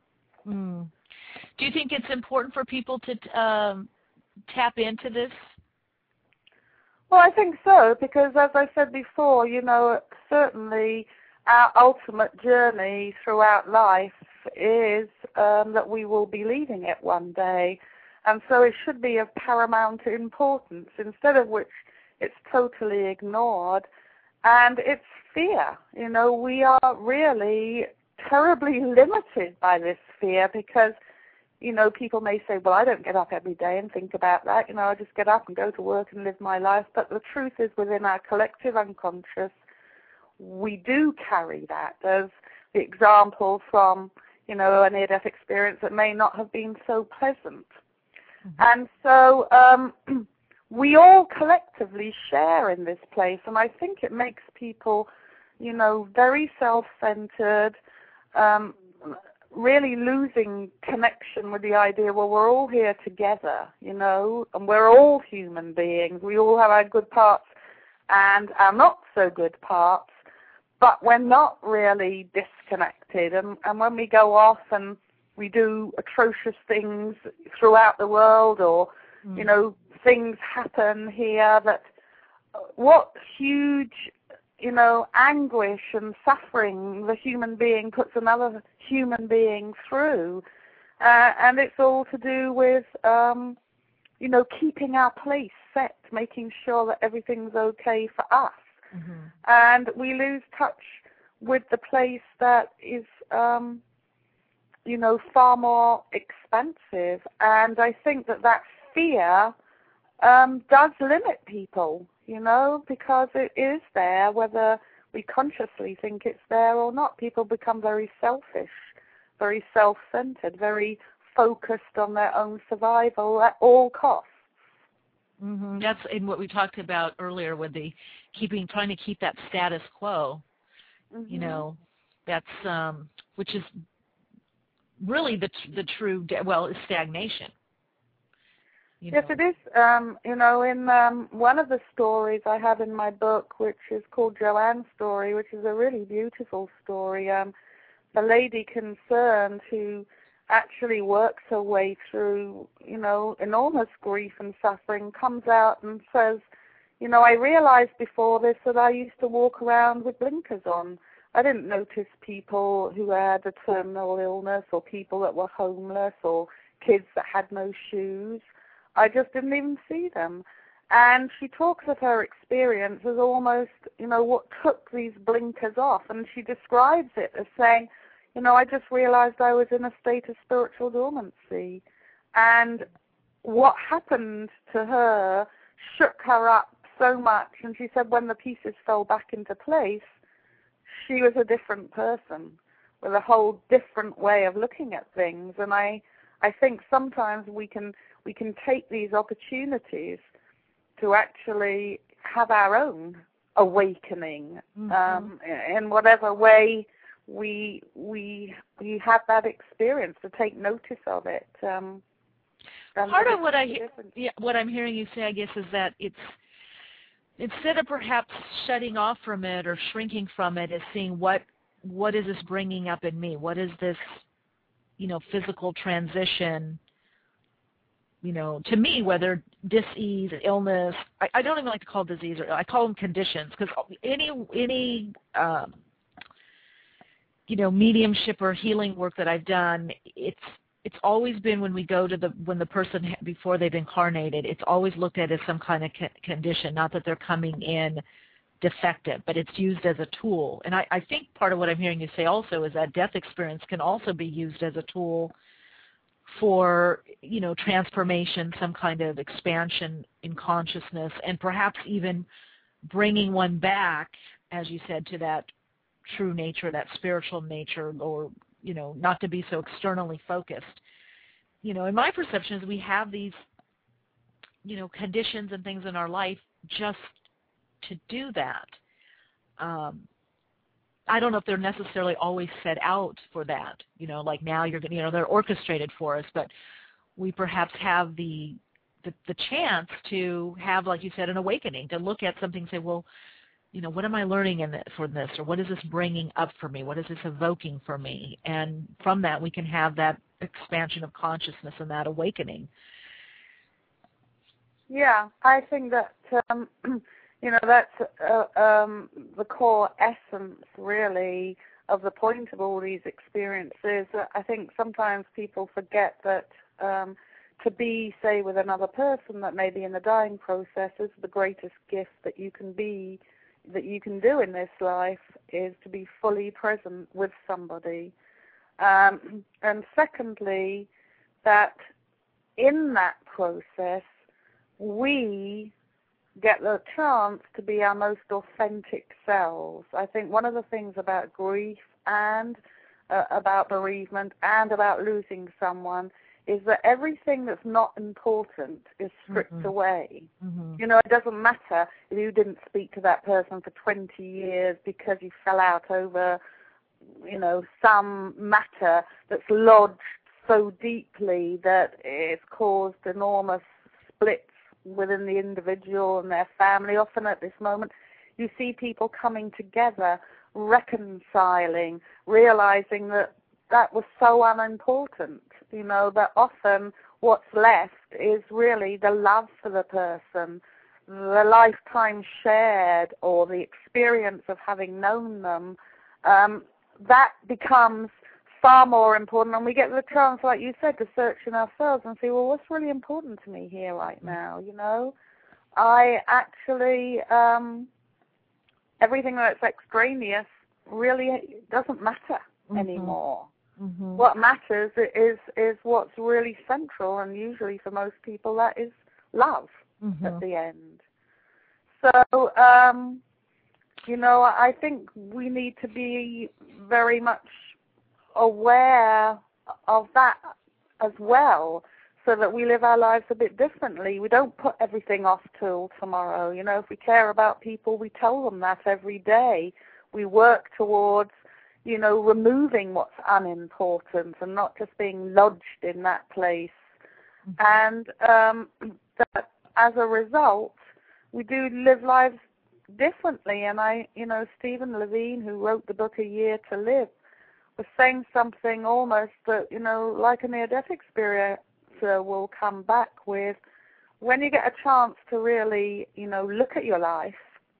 Speaker 1: Mm. Do you think it's important for people to um, tap into this?
Speaker 2: Well, I think so, because as I said before, you know, certainly our ultimate journey throughout life is um, that we will be leaving it one day. And so it should be of paramount importance, instead of which it's totally ignored. And it's fear. You know, we are really terribly limited by this fear because, you know, people may say, well, I don't get up every day and think about that. You know, I just get up and go to work and live my life. But the truth is, within our collective unconscious, we do carry that. There's the example from, you know, a near-death experience that may not have been so pleasant. Mm-hmm. And so um, we all collectively share in this place, and I think it makes people, you know, very self-centered, um, really losing connection with the idea, well, we're all here together, you know, and we're all human beings. We all have our good parts and our not so good parts, but we're not really disconnected. And, and when we go off and we do atrocious things throughout the world, or, mm. you know, things happen here that, what huge, you know, anguish and suffering the human being puts another human being through. Uh, and it's all to do with, um, you know, keeping our place set, making sure that everything's okay for us. Mm-hmm. And we lose touch with the place that is, um, you know, far more expansive. And I think that that fear um, does limit people, you know, because it is there, whether we consciously think it's there or not. People become very selfish, very self-centered, very focused on their own survival at all costs.
Speaker 1: Mm-hmm. That's in what we talked about earlier with the keeping, trying to keep that status quo. Mm-hmm. You know, that's um, which is really the the true well is stagnation. You
Speaker 2: yes,
Speaker 1: know.
Speaker 2: it is. Um, you know, in um, one of the stories I have in my book, which is called Joanne's Story, which is a really beautiful story. Um, the lady concerned who actually works her way through, you know, enormous grief and suffering, comes out and says, you know, I realized before this that I used to walk around with blinkers on. I didn't notice people who had a terminal illness, or people that were homeless, or kids that had no shoes. I just didn't even see them. And she talks of her experience as almost, you know, what took these blinkers off. And she describes it as saying, you know, I just realized I was in a state of spiritual dormancy. And what happened to her shook her up so much. And she said when the pieces fell back into place, she was a different person with a whole different way of looking at things. And I, I think sometimes we can we can take these opportunities to actually have our own awakening, mm-hmm. um, in whatever way we we we have that experience, to take notice of it. Um,
Speaker 1: Part of what I yeah, what I'm hearing you say, I guess, is that it's instead of perhaps shutting off from it or shrinking from it, is seeing what what is this bringing up in me? What is this, you know, physical transition? You know, to me, whether dis-ease, illness, I, I don't even like to call it disease, or I call them conditions, because any any um, you know, mediumship or healing work that I've done, it's it's always been when we go to the when the person before they've incarnated, it's always looked at as some kind of condition, not that they're coming in defective, but it's used as a tool. And I, I think part of what I'm hearing you say also is that death experience can also be used as a tool for, you know, transformation, some kind of expansion in consciousness, and perhaps even bringing one back, as you said, to that true nature, that spiritual nature, or, you know, not to be so externally focused. You know, in my perception is we have these, you know, conditions and things in our life just to do that. Um, I don't know if they're necessarily always set out for that, you know, like now you're going to, you know, they're orchestrated for us, but we perhaps have the, the the chance to have, like you said, an awakening, to look at something and say, well, you know, what am I learning in it for this, or what is this bringing up for me? What is this evoking for me? And from that, we can have that expansion of consciousness and that awakening.
Speaker 2: Yeah, I think that, um, you know, that's uh, um, the core essence, really, of the point of all these experiences. I think sometimes people forget that um, to be, say, with another person that may be in the dying process is the greatest gift that you can be, that you can do in this life, is to be fully present with somebody. Um, and secondly, that in that process, we get the chance to be our most authentic selves. I think one of the things about grief and uh, about bereavement and about losing someone is that everything that's not important is stripped
Speaker 1: mm-hmm.
Speaker 2: away.
Speaker 1: Mm-hmm.
Speaker 2: You know, it doesn't matter if you didn't speak to that person for twenty years because you fell out over, you know, some matter that's lodged so deeply that it's caused enormous splits within the individual and their family. Often at this moment, you see people coming together, reconciling, realizing that that was so unimportant, you know, that often what's left is really the love for the person, the lifetime shared, or the experience of having known them. Um, that becomes far more important, and we get the chance, like you said, to search in ourselves and see, well, what's really important to me here right now, you know? I actually, um, everything that's extraneous really doesn't matter mm-hmm. anymore. Mm-hmm. What matters is is what's really central, and usually for most people that is love mm-hmm. at the end. So, um, you know, I think we need to be very much aware of that as well, so that we live our lives a bit differently. We don't put everything off till tomorrow. You know, if we care about people, we tell them that every day. We work towards, you know, removing what's unimportant and not just being lodged in that place. Mm-hmm. And um, that as a result, we do live lives differently. And I, you know, Stephen Levine, who wrote the book A Year to Live, was saying something almost that, you know, like a near-death experiencer will come back with, when you get a chance to really, you know, look at your life,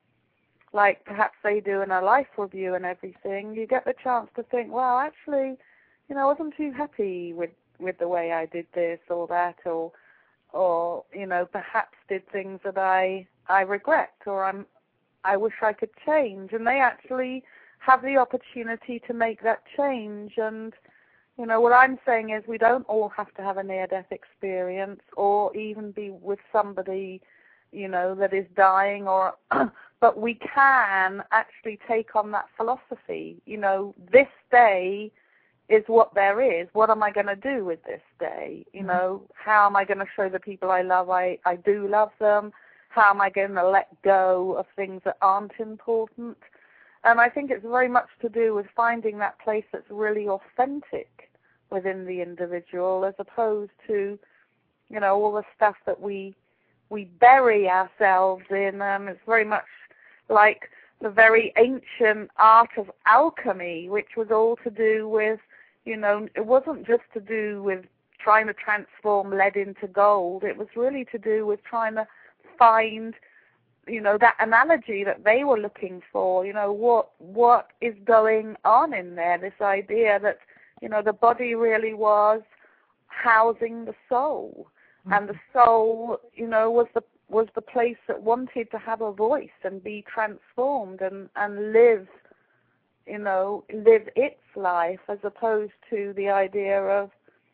Speaker 2: like perhaps they do in a life review and everything, you get the chance to think, well, actually, you know, I wasn't too happy with, with the way I did this or that, or, or you know, perhaps did things that I, I regret, or I'm, I wish I could change. And they actually have the opportunity to make that change. And, you know, what I'm saying is we don't all have to have a near-death experience or even be with somebody, you know, that is dying, or but we can actually take on that philosophy. You know, this day is what there is. What am I going to do with this day? You know, how am I going to show the people I love I, I do love them? How am I going to let go of things that aren't important? And I think it's very much to do with finding that place that's really authentic within the individual, as opposed to, you know, all the stuff that we we bury ourselves in. Um, it's very much like the very ancient art of alchemy, which was all to do with, you know, it wasn't just to do with trying to transform lead into gold. It was really to do with trying to find, you know, that analogy that they were looking for. You know, what what is going on in there, this idea that, you know, the body really was housing the soul. Mm-hmm. And the soul, you know, was the was the place that wanted to have a voice and be transformed and, and live, you know, live its life, as opposed to the idea of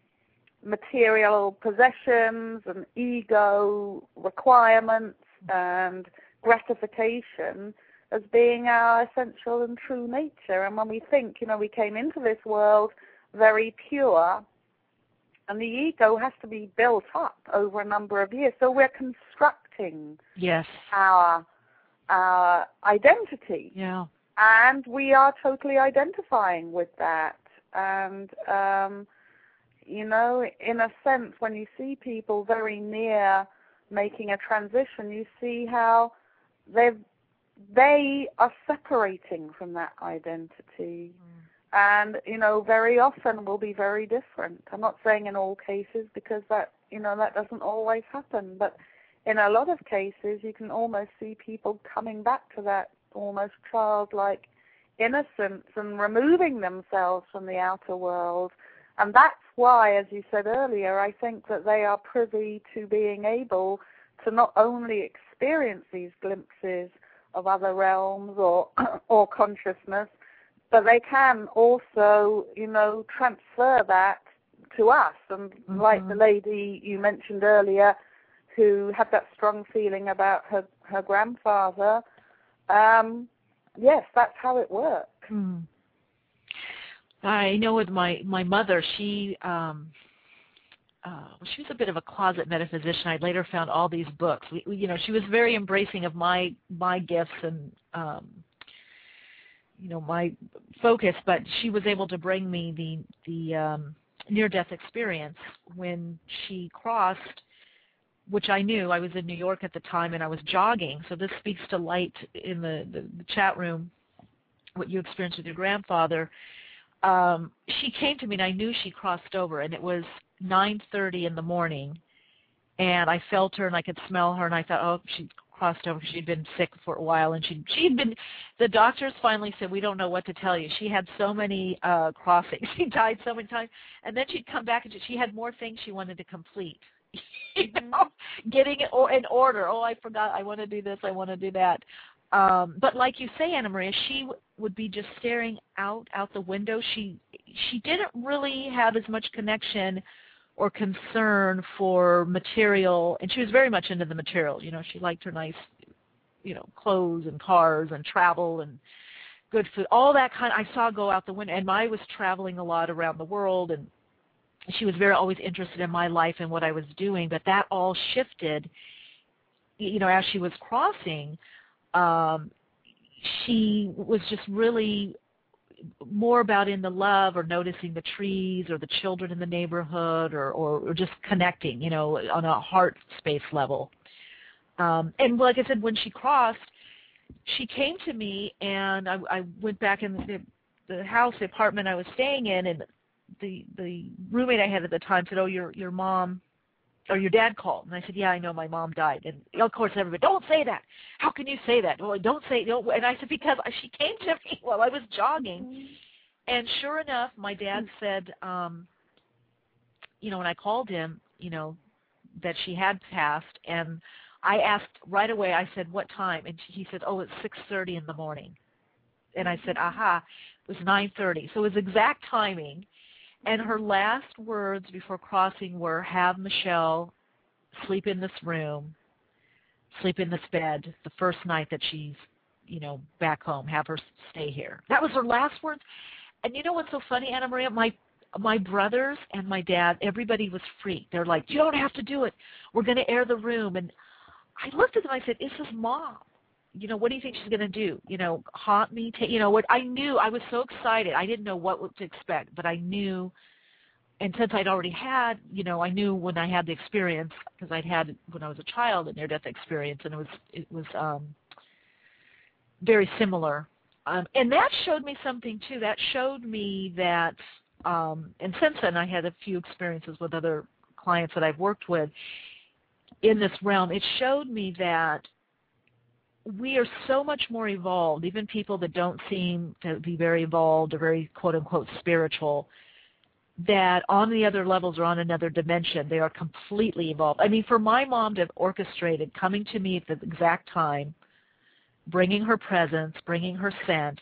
Speaker 2: material possessions and ego requirements and gratification as being our essential and true nature. And when we think, you know, we came into this world very pure, and the ego has to be built up over a number of years. So we're constructing
Speaker 1: yes.
Speaker 2: our our identity.
Speaker 1: Yeah.
Speaker 2: And we are totally identifying with that. And, um, you know, in a sense, when you see people very near making a transition, you see how they've, they are separating from that identity. Mm. And, you know, very often will be very different. I'm not saying in all cases, because that, you know, that doesn't always happen. But in a lot of cases, you can almost see people coming back to that almost childlike innocence and removing themselves from the outer world. And that's why, as you said earlier, I think that they are privy to being able to not only experience these glimpses of other realms or or consciousness, but they can also, you know, transfer that to us. And mm-hmm. like the lady you mentioned earlier, who had that strong feeling about her, her grandfather, um, yes, that's how it works.
Speaker 1: Mm. I know with my, my mother, she, um, uh, she was a bit of a closet metaphysician. I later found all these books. We, we, you know, she was very embracing of my my gifts and um, you know, my focus. But she was able to bring me the the um, near-death experience when she crossed, which I knew. I was in New York at the time, and I was jogging. So this speaks to Light in the, the, the chat room, what you experienced with your grandfather. Um, she came to me, and I knew she crossed over, and it was nine thirty in the morning, and I felt her, and I could smell her, and I thought, oh, she crossed over. She'd been sick for a while, and she'd, she'd been, the doctors finally said, we don't know what to tell you. She had so many uh, crossings. She died so many times, and then she'd come back, and she had more things she wanted to complete. You know, getting it in order. Oh, I forgot. I want to do this. I want to do that. Um, but like you say, Anna Maria, she w- would be just staring out out the window. She she didn't really have as much connection or concern for material, and she was very much into the material. You know, she liked her nice, you know, clothes and cars and travel and good food. All that kind of, I saw go out the window. And I was traveling a lot around the world, and she was very always interested in my life and what I was doing, but that all shifted, you know, as she was crossing. Um, she was just really more about in the love or noticing the trees or the children in the neighborhood or, or, or just connecting, you know, on a heart space level. Um, and like I said, when she crossed, she came to me, and I, I went back in the, the house, the apartment I was staying in, and the the roommate I had at the time said, oh, your your mom or your dad called. And I said, yeah, I know, my mom died. And of course everybody, don't say that. How can you say that? Well, don't say, don't. And I said, because she came to me while I was jogging. Mm-hmm. And sure enough, my dad said, um, you know, when I called him, you know, that she had passed. And I asked right away, I said, what time? And he said, oh, it's six thirty in the morning. And I said, aha, it was nine thirty. So it was exact timing. And her last words before crossing were, have Michelle sleep in this room, sleep in this bed the first night that she's, you know, back home. Have her stay here. That was her last words. And you know what's so funny, Anna Maria? My my brothers and my dad, everybody was freaked. They're like, you don't have to do it. We're going to air the room. And I looked at them. I said, it's his mom. You know, what do you think she's going to do? You know, haunt me? Take, you know, what I knew, I was so excited. I didn't know what to expect, but I knew, and since I'd already had, you know, I knew when I had the experience, because I'd had when I was a child a near-death experience, and it was it was um, very similar. Um, and that showed me something, too. That showed me that, um, and since then I had a few experiences with other clients that I've worked with in this realm. It showed me that we are so much more evolved, even people that don't seem to be very evolved or very, quote-unquote, spiritual, that on the other levels or on another dimension, they are completely evolved. I mean, for my mom to have orchestrated coming to me at the exact time, bringing her presence, bringing her scent,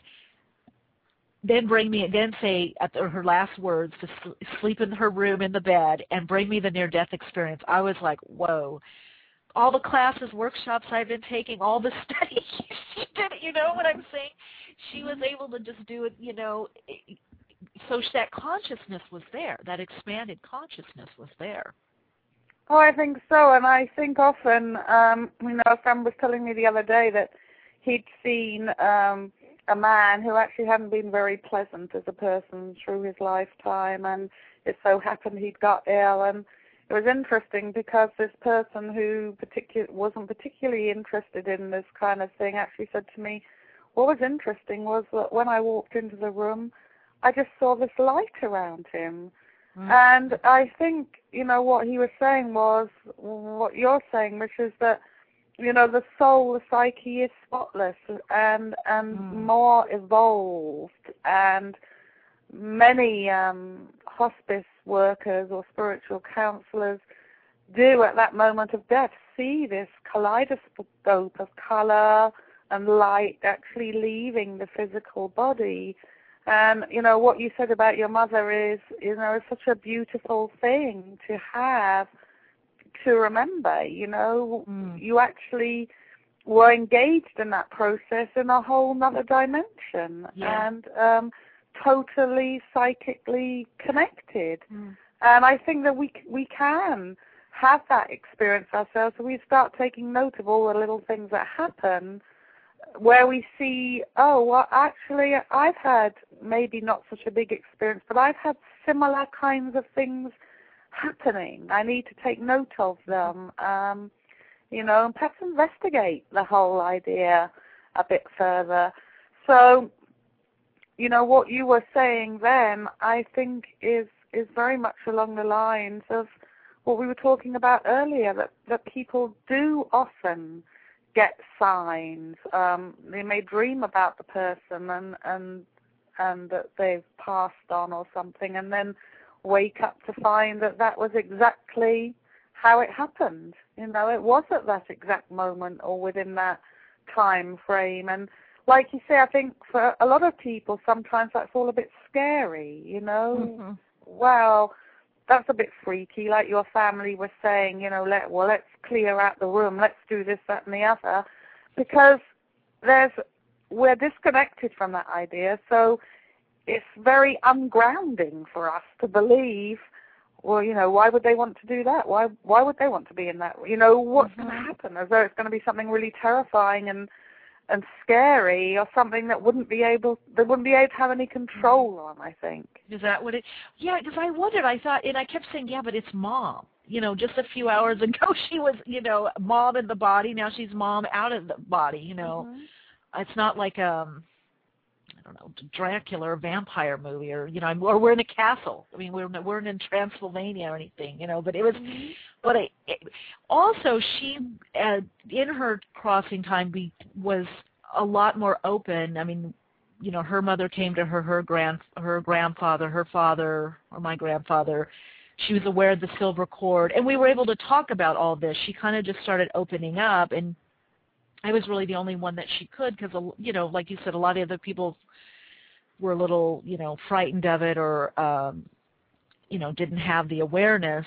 Speaker 1: then bring me, then say at the, her last words to sleep in her room in the bed and bring me the near-death experience, I was like, whoa. All the classes, workshops I've been taking, all the studies, she did it, you know what I'm saying? She was able to just do it, you know, so that consciousness was there, that expanded consciousness was there.
Speaker 2: Oh, I think so, and I think often, um, you know, a friend was telling me the other day that he'd seen um, a man who actually hadn't been very pleasant as a person through his lifetime, and it so happened he'd got ill, and it was interesting because this person who particu- wasn't particularly interested in this kind of thing actually said to me, what was interesting was that when I walked into the room, I just saw this light around him. Mm-hmm. And I think, you know, what he was saying was what you're saying, which is that, you know, the soul, the psyche is spotless and, and mm. more evolved. And many um, hospice workers or spiritual counselors do at that moment of death see this kaleidoscope of color and light actually leaving the physical body. And, you know, what you said about your mother is, you know, such a beautiful thing to have, to remember, you know. Mm. You actually were engaged in that process in a whole other dimension. Yeah. And um, totally psychically connected. Mm. And I think that we we can have that experience ourselves, so we start taking note of all the little things that happen, where we see, oh, well, actually, I've had maybe not such a big experience, but I've had similar kinds of things happening. I need to take note of them, um, you know, and perhaps investigate the whole idea a bit further. So, you know, what you were saying then, I think, is is very much along the lines of what we were talking about earlier, that, that people do often get signs. Um, they may dream about the person and, and, and that they've passed on or something, and then wake up to find that that was exactly how it happened. You know, it was at that exact moment or within that time frame. And like you say, I think for a lot of people, sometimes that's all a bit scary, you know. Mm-hmm. Well, that's a bit freaky, like your family was saying, you know, let, well, let's clear out the room, let's do this, that, and the other, because there's, we're disconnected from that idea, so it's very ungrounding for us to believe, well, you know, why would they want to do that? Why why would they want to be in that? You know, what's mm-hmm. going to happen? As though it's going to be something really terrifying and and scary, or something that wouldn't be able, they wouldn't be able to have any control on, I think.
Speaker 1: Is that what it, yeah, because I wondered, I thought, and I kept saying, yeah, but it's mom. You know, just a few hours ago she was, you know, mom in the body, now she's mom out of the body, you know. Mm-hmm. It's not like, um, I don't know, Dracula or vampire movie, or, you know, or we're in a castle. I mean, we're, we're in Transylvania or anything, you know, but it was, mm-hmm. but I, it, also she, uh, in her crossing time, be, was a lot more open. I mean, you know, her mother came to her, her grand, her grandfather, her father, or my grandfather. She was aware of the silver cord, and we were able to talk about all this. She kind of just started opening up, and I was really the only one that she could, because, you know, like you said, a lot of other people were a little, you know, frightened of it, or, um, you know, didn't have the awareness.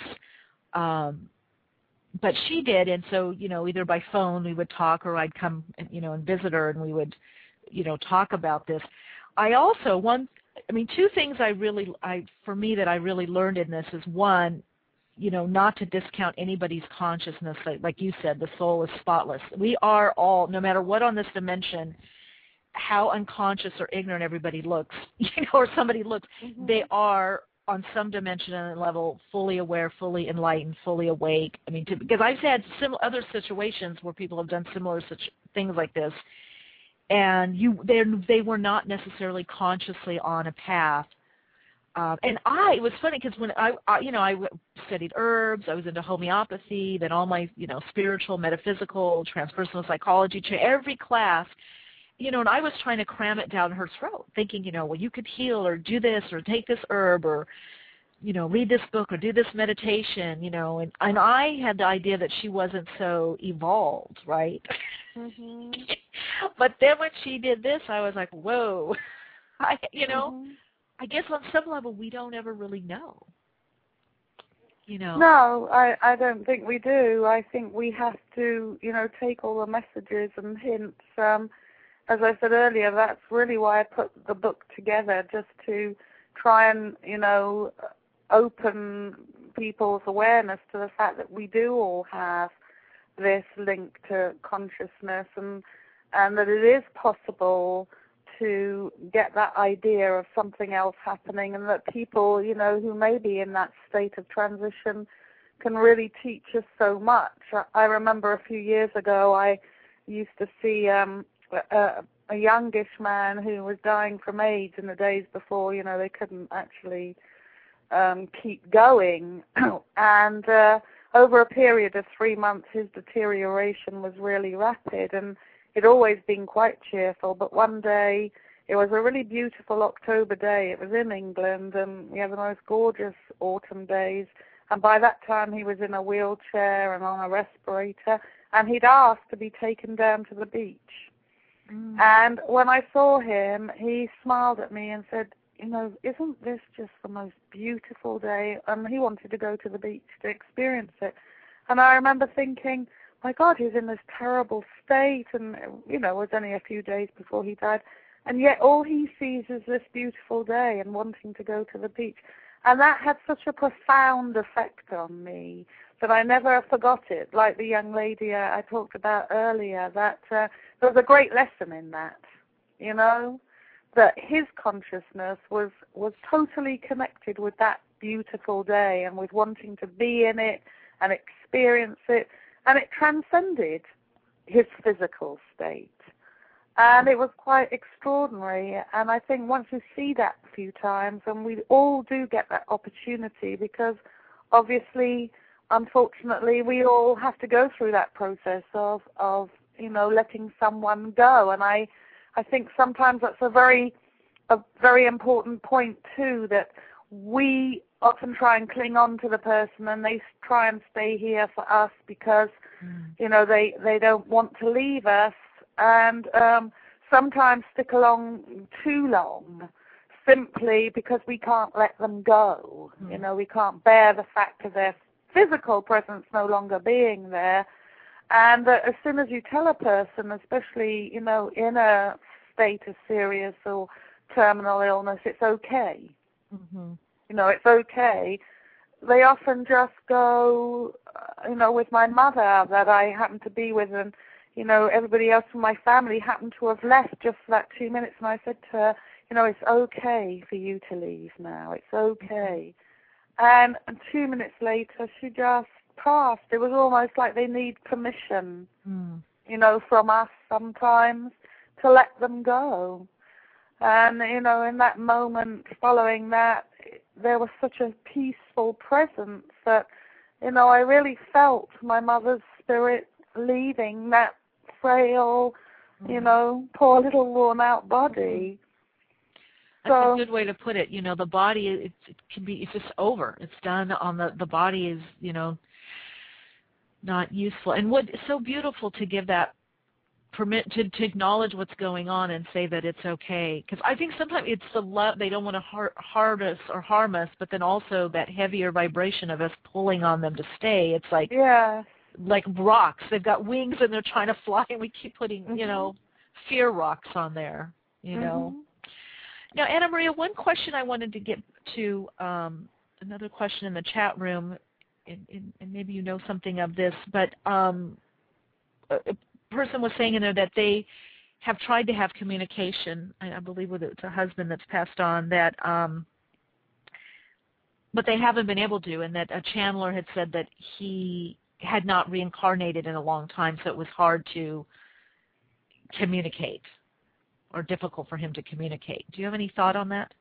Speaker 1: Um, but she did, and so, you know, either by phone we would talk, or I'd come, you know, and visit her, and we would, you know, talk about this. I also, one, I mean, two things I really, I for me that I really learned in this is, one, you know, not to discount anybody's consciousness. Like, like you said, the soul is spotless. We are all, no matter what on this dimension, how unconscious or ignorant everybody looks, you know, or somebody looks, mm-hmm. they are on some dimension and level fully aware, fully enlightened, fully awake. I mean, to, because I've had similar other situations where people have done similar such things like this, and you they they were not necessarily consciously on a path. Uh, and I, it was funny because when I, I, you know, I studied herbs, I was into homeopathy, then all my, you know, spiritual, metaphysical, transpersonal psychology, every class, you know, and I was trying to cram it down her throat, thinking, you know, well, you could heal or do this or take this herb or, you know, read this book or do this meditation, you know, and, and I had the idea that she wasn't so evolved, right? Mm-hmm. But then when she did this, I was like, whoa, I, you know. Mm-hmm. I guess on some level we don't ever really know, you know.
Speaker 2: No, I, I don't think we do. I think we have to, you know, take all the messages and hints. Um, as I said earlier, that's really why I put the book together, just to try and, you know, open people's awareness to the fact that we do all have this link to consciousness, and and that it is possible to get that idea of something else happening, and that people, you know, who may be in that state of transition can really teach us so much. I remember a few years ago I used to see um, a, a youngish man who was dying from AIDS in the days before, you know, they couldn't actually um, keep going. and uh, over a period of three months his deterioration was really rapid, and he'd always been quite cheerful, but one day, it was a really beautiful October day, it was in England, and we had the most gorgeous autumn days, and by that time he was in a wheelchair and on a respirator, and he'd asked to be taken down to the beach. Mm. And when I saw him, he smiled at me and said, you know, isn't this just the most beautiful day? And he wanted to go to the beach to experience it. And I remember thinking, my God, he's in this terrible state, and, you know, it was only a few days before he died, and yet all he sees is this beautiful day and wanting to go to the beach. And that had such a profound effect on me that I never forgot it, like the young lady uh, I talked about earlier, that uh, there was a great lesson in that, you know, that his consciousness was, was totally connected with that beautiful day and with wanting to be in it and experience it, and it transcended his physical state. And it was quite extraordinary, and I think once you see that a few times, and we all do get that opportunity, because obviously, unfortunately, we all have to go through that process of, of you know, letting someone go. And I, I think sometimes that's a very, a very important point too, that we often try and cling on to the person, and they try and stay here for us because, mm. you know, they, they don't want to leave us. And um, sometimes stick along too long simply because we can't let them go. Mm. You know, we can't bear the fact of their physical presence no longer being there. And uh, as soon as you tell a person, especially, you know, in a state of serious or terminal illness, it's okay. Mm-hmm. You know, it's okay. They often just go, uh, you know, with my mother that I happen to be with, and you know, everybody else from my family happened to have left just for that two minutes. And I said to her, you know, it's okay for you to leave now. It's okay. And, and two minutes later, she just passed. It was almost like they need permission, mm. you know, from us sometimes to let them go. And, you know, in that moment following that, there was such a peaceful presence that, you know, I really felt my mother's spirit leaving that frail, you know, poor little worn-out body.
Speaker 1: That's
Speaker 2: so,
Speaker 1: a good way to put it. You know, the body, it, it can be, it's just over. It's done on the, the body is, you know, not useful. And what is so beautiful to give that permit, to, to acknowledge what's going on and say that it's okay. Because I think sometimes it's the love, they don't want to har- hurt us or harm us, but then also that heavier vibration of us pulling on them to stay. It's like,
Speaker 2: yeah.
Speaker 1: like rocks. They've got wings and they're trying to fly, and we keep putting, mm-hmm. you know, fear rocks on there, you know. Mm-hmm. Now, Anna Maria, one question I wanted to get to, um, another question in the chat room, and, and, and maybe you know something of this, but um, a, a person was saying in there that they have tried to have communication, I, I believe with it's a husband that's passed on, that um, but they haven't been able to, and that a channeler had said that he had not reincarnated in a long time, so it was hard to communicate or difficult for him to communicate. Do you have any thought on that?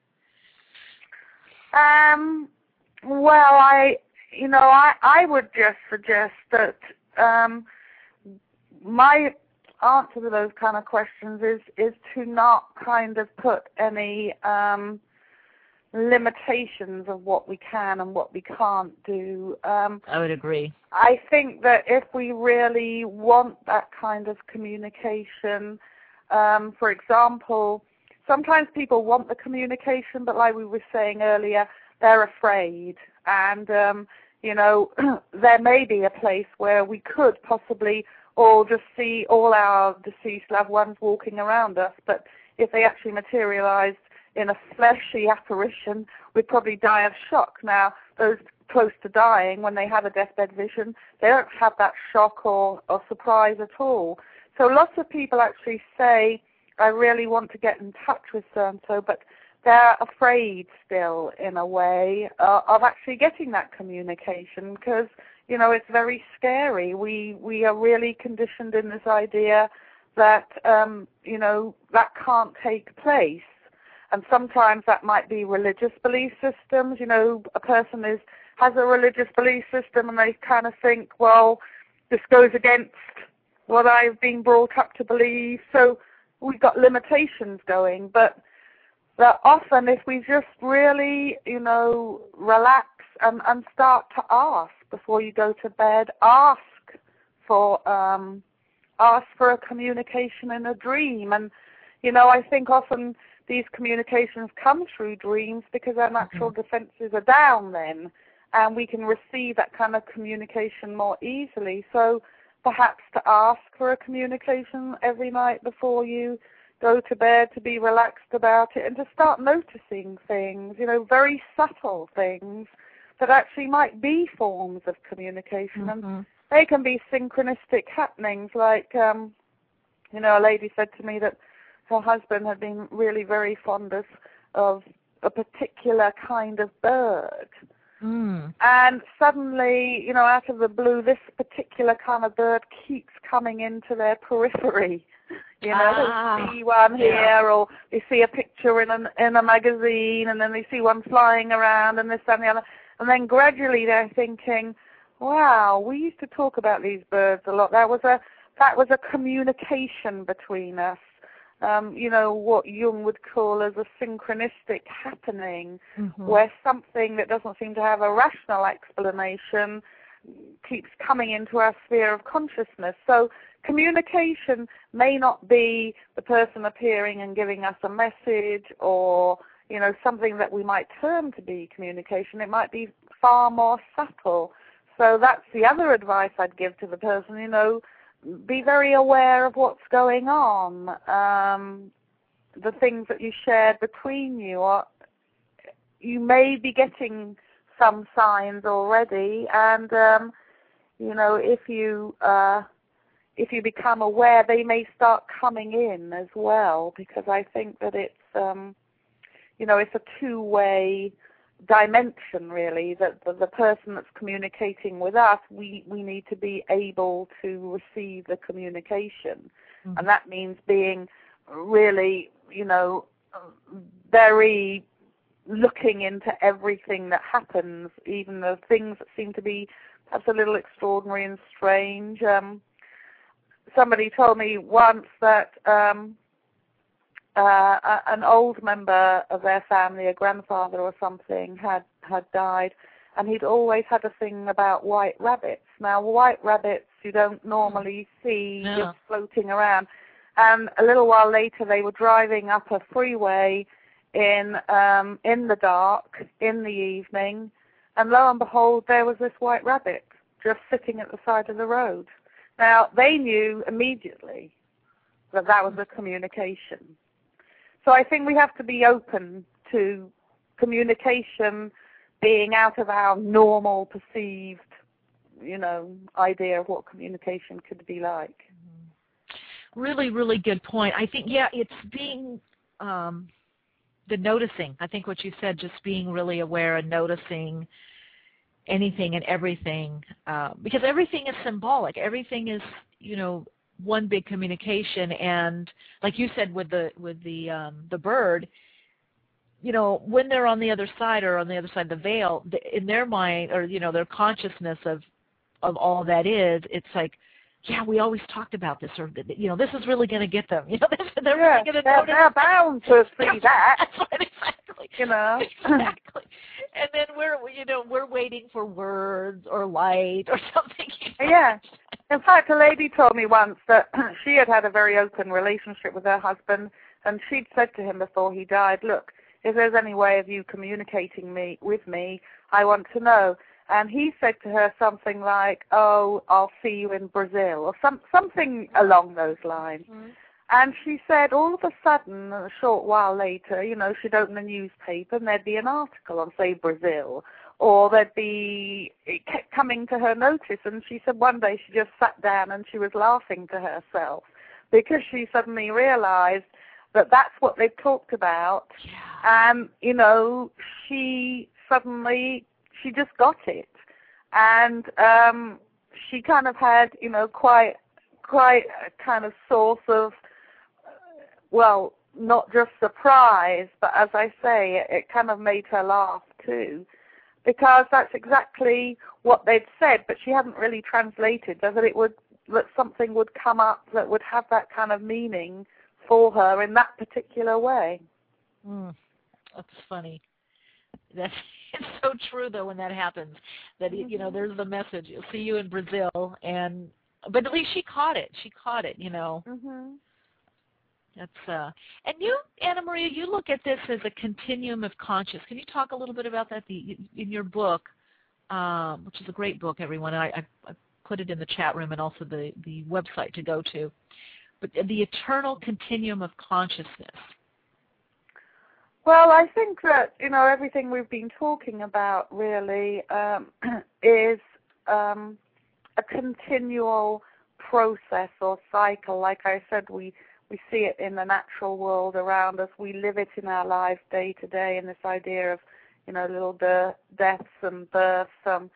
Speaker 2: Um, well, I, you know, I, I would just suggest that um, my answer to those kind of questions is, is to not kind of put any um, limitations of what we can and what we can't do. Um,
Speaker 1: I would agree.
Speaker 2: I think that if we really want that kind of communication, um, for example, sometimes people want the communication, but like we were saying earlier, they're afraid. And, um, you know, there may be a place where we could possibly all just see all our deceased loved ones walking around us, but if they actually materialized in a fleshy apparition, we'd probably die of shock. Now, those close to dying, when they have a deathbed vision, they don't have that shock or, or surprise at all. So lots of people actually say, I really want to get in touch with so-and-so, but they're afraid still, in a way, uh, of actually getting that communication because, you know, it's very scary. We, we are really conditioned in this idea that, um, you know, that can't take place. And sometimes that might be religious belief systems. You know, a person is has a religious belief system and they kind of think, well, this goes against what I've been brought up to believe. So we've got limitations going. But that often if we just really, you know, relax and, and start to ask before you go to bed, ask for um, ask for a communication in a dream. And, you know, I think often these communications come through dreams because our natural mm-hmm. defenses are down then, and we can receive that kind of communication more easily. So perhaps to ask for a communication every night before you go to bed to be relaxed about it and to start noticing things, you know, very subtle things that actually might be forms of communication.
Speaker 1: Mm-hmm.
Speaker 2: And they can be synchronistic happenings, like, um, you know, a lady said to me that her husband had been really very fond of, of a particular kind of bird.
Speaker 1: Mm.
Speaker 2: And suddenly, you know, out of the blue, this particular kind of bird keeps coming into their periphery. You know,
Speaker 1: ah,
Speaker 2: they see one here,
Speaker 1: yeah.
Speaker 2: or they see a picture in, an, in a magazine, and then they see one flying around, and this and the other. And then gradually they're thinking, wow, we used to talk about these birds a lot. That was a, that was a communication between us. Um, you know, what Jung would call as a synchronistic happening,
Speaker 1: mm-hmm.
Speaker 2: where something that doesn't seem to have a rational explanation keeps coming into our sphere of consciousness. So communication may not be the person appearing and giving us a message, or, you know, something that we might term to be communication. It might be far more subtle. So that's the other advice I'd give to the person, you know, be very aware of what's going on. Um, the things that you shared between you, are, you may be getting some signs already, and um, you know, if you uh, if you become aware, they may start coming in as well. Because I think that it's um, you know, it's a two-way dimension, really, that the, the person that's communicating with us, we, we need to be able to receive the communication. Mm-hmm. And that means being really, you know, very looking into everything that happens, even the things that seem to be perhaps a little extraordinary and strange. Um, somebody told me once that um, Uh, an old member of their family, a grandfather or something, had, had died, and he'd always had a thing about white rabbits. Now, white rabbits you don't normally see
Speaker 1: no.
Speaker 2: just floating around. And a little while later, they were driving up a freeway in um, in the dark, in the evening, and lo and behold, there was this white rabbit just sitting at the side of the road. Now, they knew immediately that that was a communication. So I think we have to be open to communication being out of our normal perceived, you know, idea of what communication could be like.
Speaker 1: Really, really good point. I think, yeah, it's being um, the noticing. I think what you said, just being really aware and noticing anything and everything, uh, because everything is symbolic. Everything is, you know, one big communication. And like you said with the with the um, the bird, you know, when they're on the other side or on the other side of the veil, in their mind, or, you know, their consciousness of of all that is, it's like, yeah, we always talked about this, or, you know, this is really going to get them. You know, they're
Speaker 2: yeah,
Speaker 1: really going to
Speaker 2: they're,
Speaker 1: notice.
Speaker 2: They're bound to see that.
Speaker 1: That's right, exactly.
Speaker 2: You know,
Speaker 1: exactly. And then we're, you know, we're waiting for words or light or something. You know?
Speaker 2: Yeah. In fact, a lady told me once that she had had a very open relationship with her husband, and she'd said to him before he died, look, if there's any way of you communicating me with me, I want to know. And he said to her something like, oh, I'll see you in Brazil, or some, something along those lines. Mm-hmm. And she said all of a sudden, a short while later, you know, she'd open a newspaper and there'd be an article on, say, Brazil, or there'd be, it kept coming to her notice. And she said one day she just sat down and she was laughing to herself because she suddenly realized that that's what they'd talked about.
Speaker 1: Yeah.
Speaker 2: And, you know, she suddenly, she just got it. And um, she kind of had, you know, quite, quite a kind of source of, well, not just surprise, but as I say, it, it kind of made her laugh too, because that's exactly what they'd said, but she hadn't really translated, so that it would, that something would come up that would have that kind of meaning for her in that particular way.
Speaker 1: Mm, that's funny. That's it's so true though when that happens. That mm-hmm. you know, there's the message. You'll see you in Brazil, and but at least she caught it. She caught it. You know.
Speaker 2: Mm-hmm.
Speaker 1: That's uh, and you, Anna Maria, you look at this as a continuum of conscious. Can you talk a little bit about that the, in your book, um, which is a great book, everyone. And I, I, I put it in the chat room and also the, the website to go to. the eternal continuum of consciousness?
Speaker 2: Well, I think that, you know, everything we've been talking about really um, is um, a continual process or cycle. Like I said, we, we see it in the natural world around us. We live it in our lives day to day, and this idea of, you know, little de- deaths and births. Um,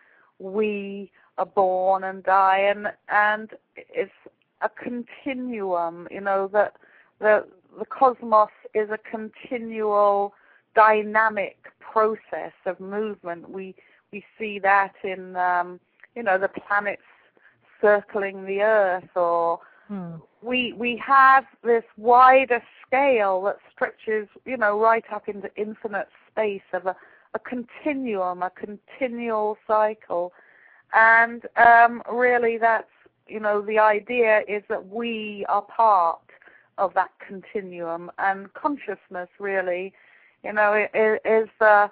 Speaker 2: we are born and die, and, and it's a continuum, you know, that the the cosmos is a continual dynamic process of movement. We we see that in um, you know, the planets circling the Earth, or hmm. we we have this wider scale that stretches, you know, right up into infinite space of a, a continuum, a continual cycle, and um, really that's, you know, the idea is that we are part of that continuum, and consciousness really, you know, is, is uh,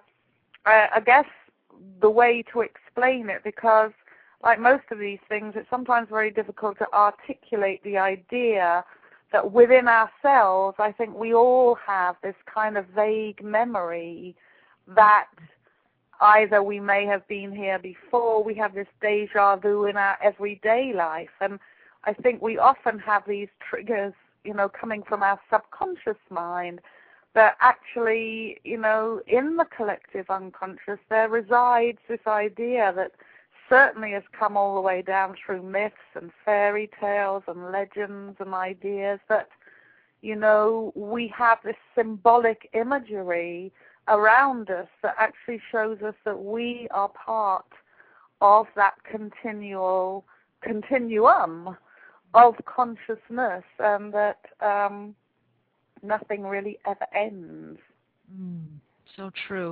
Speaker 2: I guess the way to explain it, because like most of these things, it's sometimes very difficult to articulate the idea that within ourselves, I think we all have this kind of vague memory that either we may have been here before, we have this deja vu in our everyday life, and I think we often have these triggers, you know, coming from our subconscious mind, that actually, you know, in the collective unconscious there resides this idea that certainly has come all the way down through myths and fairy tales and legends and ideas that, you know, we have this symbolic imagery around us that actually shows us that we are part of that continual continuum of consciousness, and that um, nothing really ever ends.
Speaker 1: Mm, so true.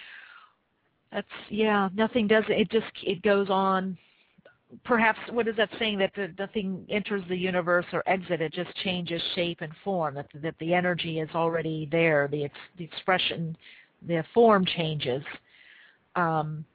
Speaker 1: That's, yeah, nothing does, it just, it goes on. Perhaps, what is that saying, that the, nothing enters the universe or exit, it just changes shape and form, that, that the energy is already there, the, ex, the expression, the form changes. Um,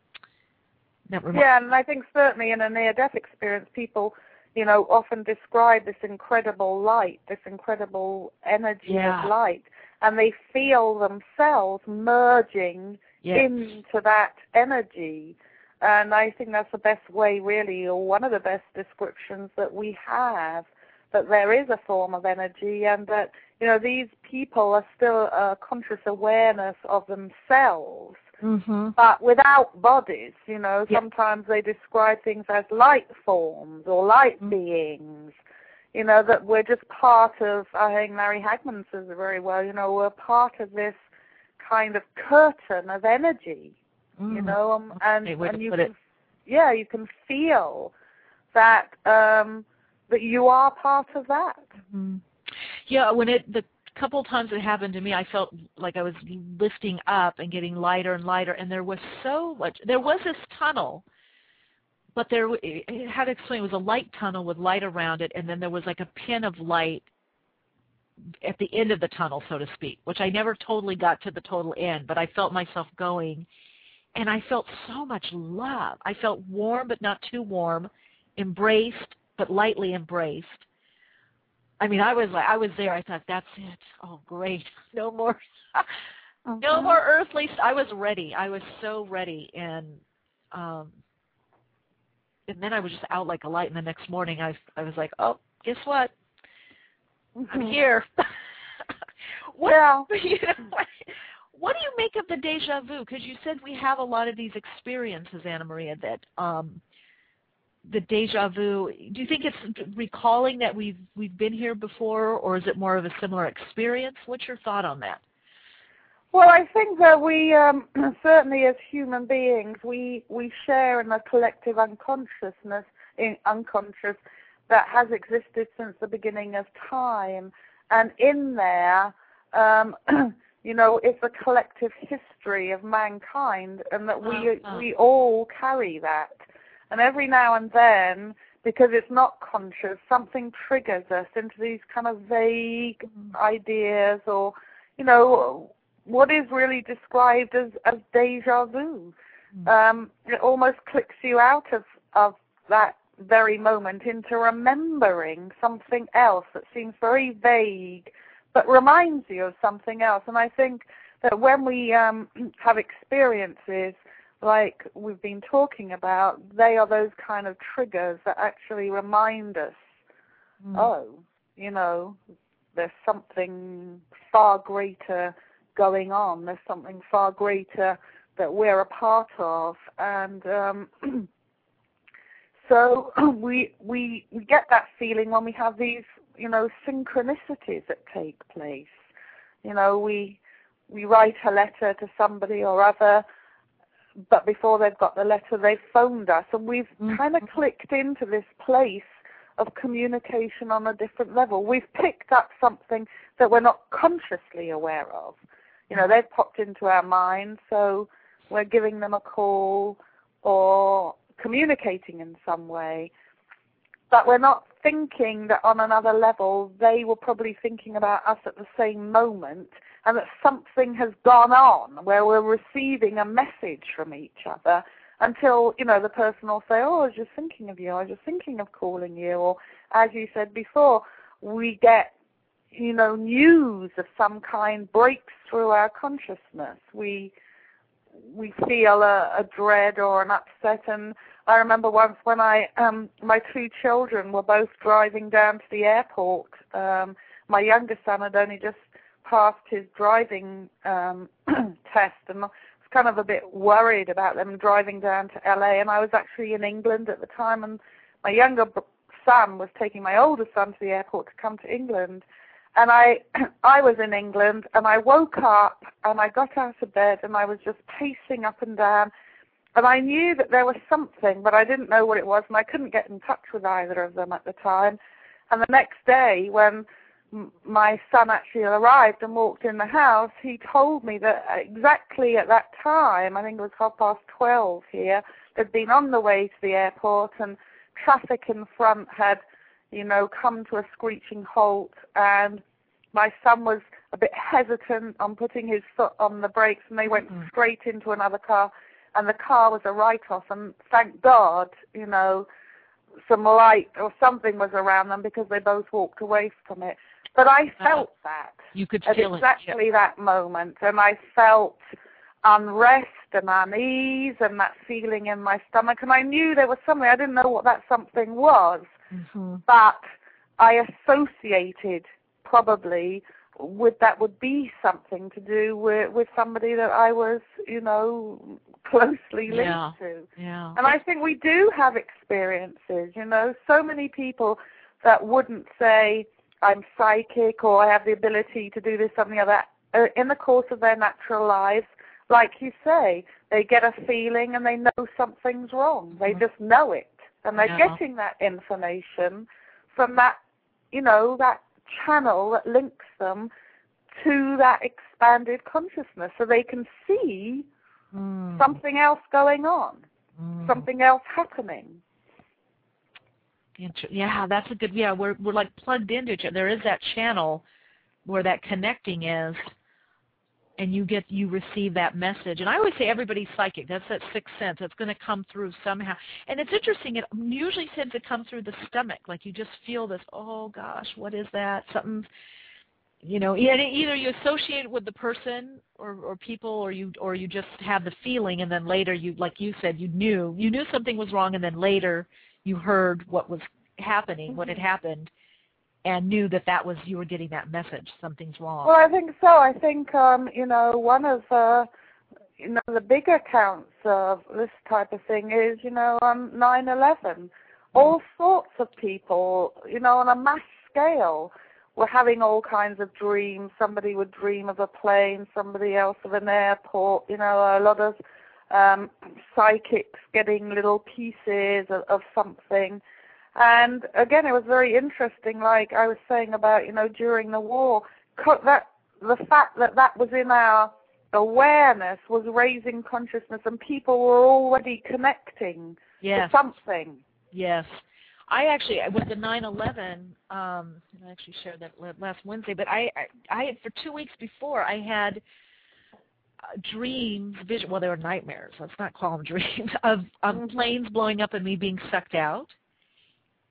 Speaker 1: that remi-
Speaker 2: yeah, and I think certainly in a near-death experience, people, you know, often describe this incredible light, this incredible energy
Speaker 1: yeah.
Speaker 2: of light, and they feel themselves merging yes. into that energy. And I think that's the best way, really, or one of the best descriptions that we have, that there is a form of energy, and that, you know, these people are still a conscious awareness of themselves, mm-hmm. but without bodies. You know, yep. sometimes they describe things as light forms or light mm-hmm. beings. You know, that we're just part of, I think Larry Hagman says it very well, you know, we're part of this kind of curtain of energy. Mm. You know, um, and,
Speaker 1: okay,
Speaker 2: and you
Speaker 1: can,
Speaker 2: it. yeah, you can feel that um, that you are part of that.
Speaker 1: Mm-hmm. Yeah, when it the couple times it happened to me, I felt like I was lifting up and getting lighter and lighter, and there was so much. There was this tunnel, but there, it had to explain, it was a light tunnel with light around it, and then there was like a pin of light at the end of the tunnel, so to speak, which I never totally got to the total end, but I felt myself going. And I felt so much love. I felt warm, but not too warm, embraced, but lightly embraced. I mean, I was like, I was there. I thought, that's it. Oh, great. No more, uh-huh. no more earthly. I was ready. I was so ready. And um, and then I was just out like a light. And the next morning, I I was like, oh, guess what? Mm-hmm. I'm here. what,
Speaker 2: yeah.
Speaker 1: You know, what do you make of the deja vu? Because you said we have a lot of these experiences, Anna Maria, that um, the deja vu, do you think it's recalling that we've, we've been here before, or is it more of a similar experience? What's your thought on that?
Speaker 2: Well, I think that we, um, certainly as human beings, we, we share in a collective unconsciousness, in unconscious, that has existed since the beginning of time. And in there, um, you know, it's a collective history of mankind, and that we uh-huh. we all carry that. And every now and then, because it's not conscious, something triggers us into these kind of vague mm. ideas, or, you know, what is really described as, as deja vu. Mm. Um, it almost clicks you out of, of that very moment into remembering something else that seems very vague but reminds you of something else. And I think that when we um, have experiences like we've been talking about, they are those kind of triggers that actually remind us, mm. oh, you know, there's something far greater going on. There's something far greater that we're a part of. And um, so we, we we get that feeling when we have these, you know, synchronicities that take place. You know, we we write a letter to somebody or other, but before they've got the letter, they've phoned us, and we've mm-hmm. kind of clicked into this place of communication on a different level. We've picked up something that we're not consciously aware of. You know, they've popped into our mind, so we're giving them a call or communicating in some way. But we're not thinking that on another level they were probably thinking about us at the same moment, and that something has gone on where we're receiving a message from each other until, you know, the person will say, oh, I was just thinking of you, I was just thinking of calling you. Or, as you said before, we get, you know, news of some kind breaks through our consciousness. We we feel a, a dread or an upset. And I remember once when I, um, my two children were both driving down to the airport. Um, my youngest son had only just passed his driving um, test, and I was kind of a bit worried about them driving down to L A. And I was actually in England at the time, and my younger son was taking my older son to the airport to come to England. And I I was in England, and I woke up, and I got out of bed, and I was just pacing up and down. And I knew that there was something, but I didn't know what it was, and I couldn't get in touch with either of them at the time. And the next day, when m- my son actually arrived and walked in the house, he told me that exactly at that time, I think it was half past twelve here, they'd been on the way to the airport, and traffic in front had, you know, come to a screeching halt, and my son was a bit hesitant on putting his foot on the brakes, and they went mm-hmm. straight into another car, and the car was a write-off, and thank God, you know, some light or something was around them because they both walked away from it. But I felt uh, that.
Speaker 1: You could
Speaker 2: at
Speaker 1: feel
Speaker 2: exactly
Speaker 1: it. Yep.
Speaker 2: that moment, and I felt unrest and unease and that feeling in my stomach, and I knew there was something. I didn't know what that something was, mm-hmm. but I associated probably with that would be something to do with, with somebody that I was, you know, closely linked
Speaker 1: yeah.
Speaker 2: to.
Speaker 1: Yeah.
Speaker 2: And I think we do have experiences, you know, so many people that wouldn't say, I'm psychic or I have the ability to do this, something like that, uh, in the course of their natural lives. Like you say, they get a feeling and they know something's wrong. They mm-hmm. just know it. And they're yeah. getting that information from that, you know, that channel that links them to that expanded consciousness, so they can see mm. something else going on, mm. something else happening.
Speaker 1: Yeah, that's a good, yeah, we're we're like plugged into each other. There is that channel where that connecting is, and you get, you receive that message. And I always say everybody's psychic. That's that sixth sense. It's going to come through somehow. And it's interesting. It usually tends to come through the stomach. Like you just feel this, oh, gosh, what is that? Something, you know, either you associate it with the person or, or people, or you or you just have the feeling, and then later you, like you said, you knew. You knew something was wrong, and then later you heard what was happening, mm-hmm. what had happened, and knew that that was, you were getting that message, something's wrong.
Speaker 2: Well, I think so. I think, um, you know, one of uh, you know, the big accounts of this type of thing is, you know, um, nine eleven. All sorts of people, you know, on a mass scale, were having all kinds of dreams. Somebody would dream of a plane, somebody else of an airport, you know, a lot of um, psychics getting little pieces of, of something. And again, it was very interesting, like I was saying about, you know, during the war, that the fact that that was in our awareness was raising consciousness, and people were already connecting
Speaker 1: yes.
Speaker 2: to something.
Speaker 1: Yes. I actually, with the nine eleven, um, I actually shared that last Wednesday, but I, I, I for two weeks before, I had uh, dreams, vision, well, they were nightmares, let's not call them dreams, of, of mm-hmm. planes blowing up and me being sucked out.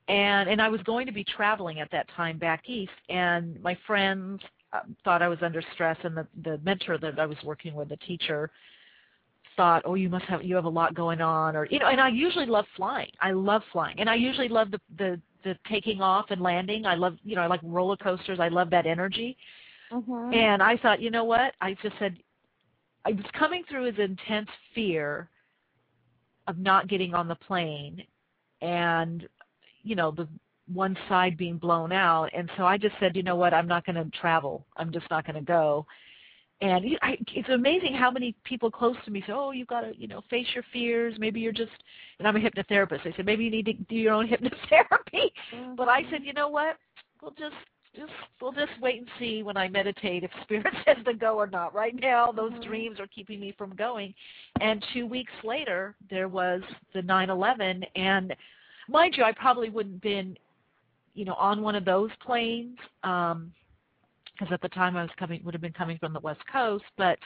Speaker 1: And and I was going to be traveling at that time back east, and my friends uh, thought I was under stress, and the, the mentor that I was working with, the teacher, thought, oh, you must have, you have a lot going on, or, you know, and I usually love flying. I love flying, and I usually love the, the, the taking off and landing. I love, you know, I like roller coasters. I love that energy.
Speaker 2: Mm-hmm.
Speaker 1: And I thought, you know what? I just said, I was coming through this intense fear of not getting on the plane, and you know, the one side being blown out. And so I just said, you know what, I'm not going to travel. I'm just not going to go. And I, it's amazing how many people close to me say, oh, you've got to, you know, face your fears. Maybe you're just, and I'm a hypnotherapist. They said, maybe you need to do your own hypnotherapy. Mm-hmm. But I said, you know what, we'll just, just, we'll just wait and see when I meditate if Spirit says to go or not. Right now, those mm-hmm. dreams are keeping me from going. And two weeks later, there was the nine eleven, and mind you, I probably wouldn't have been, you know, on one of those planes, um, because at the time I was coming, would have been coming from the West Coast, but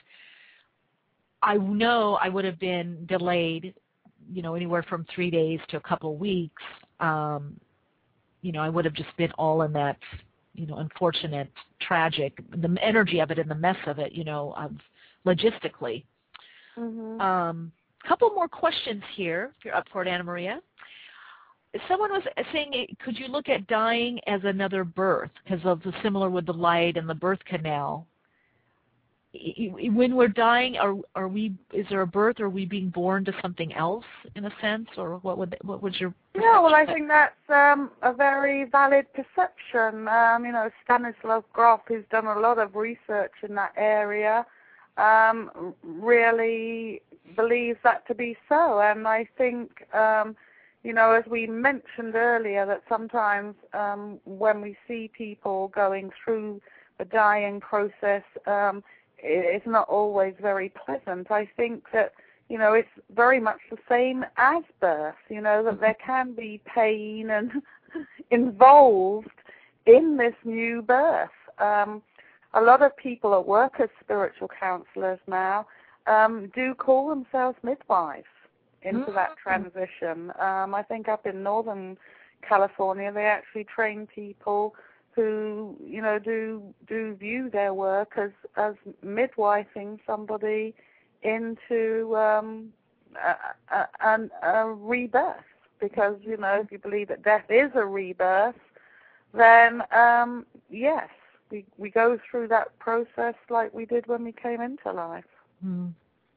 Speaker 1: I know I would have been delayed, you know, anywhere from three days to a couple of weeks. Um, you know, I would have just been all in that, you know, unfortunate, tragic, the energy of it and the mess of it, you know, of logistically. Mm-hmm. Um, couple more questions here, if you're up for it, Anna Maria. Someone was saying, could you look at dying as another birth, because of the similar with the light and the birth canal? When we're dying, are are we? Is there a birth, or are we being born to something else in a sense, or what would what would your?
Speaker 2: Yeah, well, I think that's um, a very valid perception. Um, you know, Stanislav Grof, who's done a lot of research in that area, um, really believes that to be so, and I think. Um, You know, as we mentioned earlier, that sometimes um, when we see people going through the dying process, um, it's not always very pleasant. I think that, you know, it's very much the same as birth, you know, that there can be pain and involved in this new birth. Um, a lot of people that work as spiritual counselors now um, do call themselves midwives into that transition. Um, I think up in Northern California, they actually train people who, you know, do do view their work as, as midwifing somebody into um, a, a, a, a rebirth. Because, you know, if you believe that death is a rebirth, then, um, yes, we, we go through that process like we did when we came into life.
Speaker 1: Mm.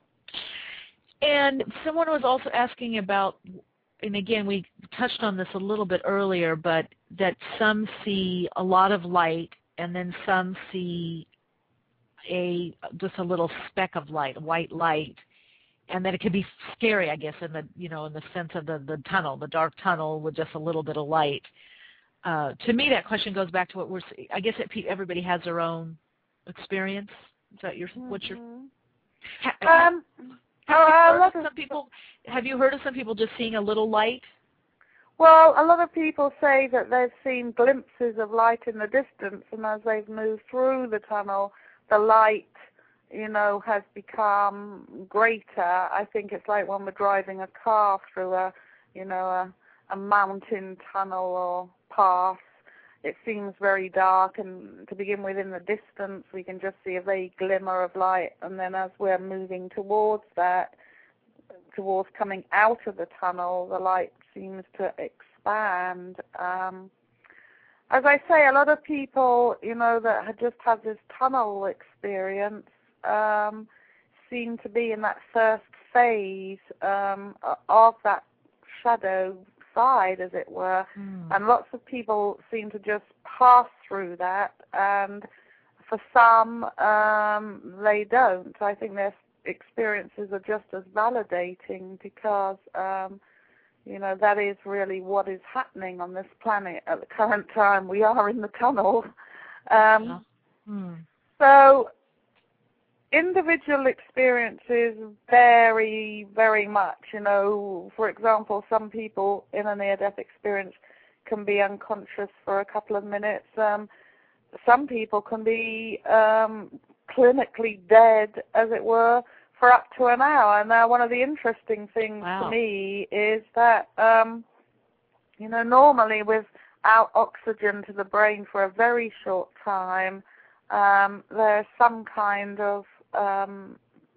Speaker 1: And someone was also asking about, and again, we touched on this a little bit earlier, but that some see a lot of light and then some see a just a little speck of light, white light, and that it can be scary, I guess, in the, you know, in the sense of the, the tunnel, the dark tunnel with just a little bit of light. Uh, to me, that question goes back to what we're, I guess it, everybody has their own experience. Is that your, mm-hmm. what's your... Ha, um, Have you, heard of some people, have you heard of some people just seeing a little light?
Speaker 2: Well, a lot of people say that they've seen glimpses of light in the distance, and as they've moved through the tunnel, the light, you know, has become greater. I think it's like when we're driving a car through a, you know, a, a mountain tunnel or path. It seems very dark, and to begin with, in the distance, we can just see a vague glimmer of light, and then as we're moving towards that, towards coming out of the tunnel, the light seems to expand. Um, as I say, a lot of people, you know, that had just had this tunnel experience um, seem to be in that first phase um, of that shadow side, as it were, mm. and lots of people seem to just pass through that, and for some, um, they don't. I think their experiences are just as validating because, um, you know, that is really what is happening on this planet at the current time. We are in the tunnel. Um, yeah. mm. So individual experiences vary very much. You know, for example, some people in a near-death experience can be unconscious for a couple of minutes. Um, some people can be um, clinically dead, as it were, for up to an hour. Now, one of the interesting things wow. to me is that um, you know, normally without oxygen to the brain for a very short time, um, there's some kind of um,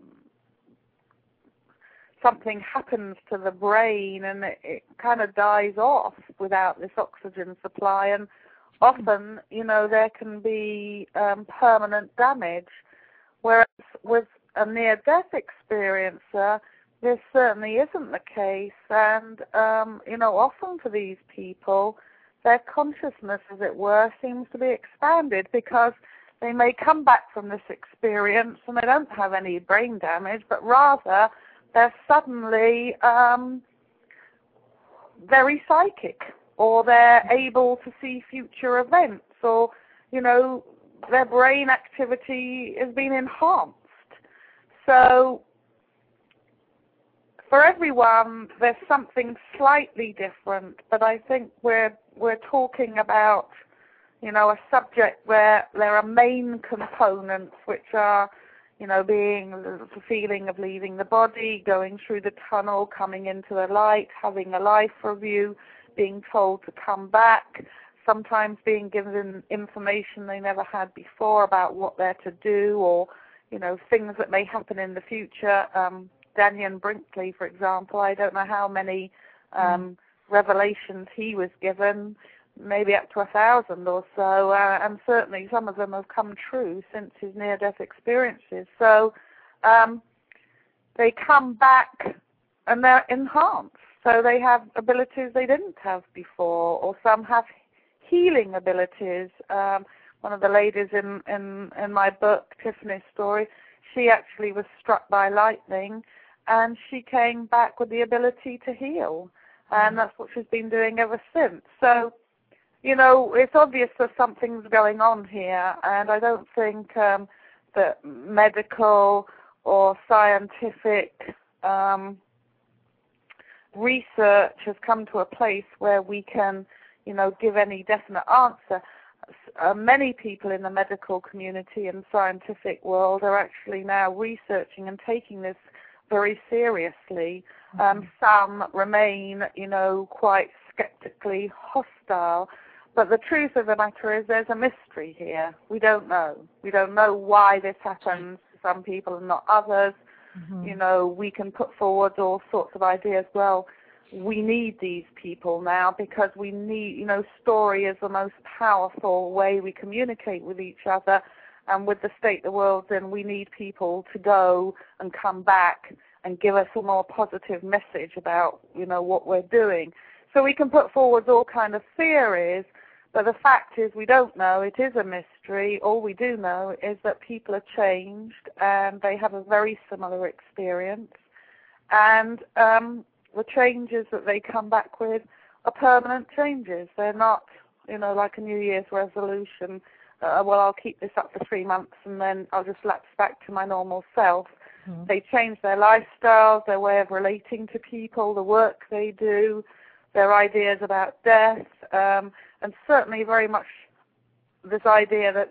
Speaker 2: something happens to the brain, and it, it kind of dies off without this oxygen supply. And often, you know, there can be um, permanent damage. Whereas with a near-death experiencer, this certainly isn't the case. And, um, you know, often for these people, their consciousness, as it were, seems to be expanded, because they may come back from this experience and they don't have any brain damage, but rather they're suddenly um, very psychic, or they're able to see future events, or, you know, their brain activity has been enhanced. So for everyone, there's something slightly different, but I think we're we're talking about, you know, a subject where there are main components, which are, you know, being the feeling of leaving the body, going through the tunnel, coming into the light, having a life review, being told to come back, sometimes being given information they never had before about what they're to do, or, you know, things that may happen in the future. Um, Dannion Brinkley, for example, I don't know how many um, revelations he was given, maybe up to a thousand or so, uh, and certainly some of them have come true since his near-death experiences. So um, they come back and they're enhanced. So they have abilities they didn't have before, or some have healing abilities. Um, one of the ladies in, in, in my book, Tiffany's story, she actually was struck by lightning, and she came back with the ability to heal. And that's what she's been doing ever since. So, you know, it's obvious that something's going on here, and I don't think um, that medical or scientific um, research has come to a place where we can, you know, give any definite answer. Uh, many people in the medical community and scientific world are actually now researching and taking this very seriously. Mm-hmm. Um, some remain, you know, quite skeptically hostile. But the truth of the matter is there's a mystery here. We don't know. We don't know why this happens to some people and not others. Mm-hmm. You know, we can put forward all sorts of ideas. Well, we need these people now because we need, you know, story is the most powerful way we communicate with each other. And with the state the world's in, we need people to go and come back and give us a more positive message about, you know, what we're doing. So we can put forward all kind of theories, but the fact is we don't know. It is a mystery. All we do know is that people are changed and they have a very similar experience. And um, the changes that they come back with are permanent changes. They're not, you know, like a New Year's resolution. Uh, well, I'll keep this up for three months and then I'll just lapse back to my normal self. Mm-hmm. They change their lifestyles, their way of relating to people, the work they do, their ideas about death, um, and certainly very much this idea that,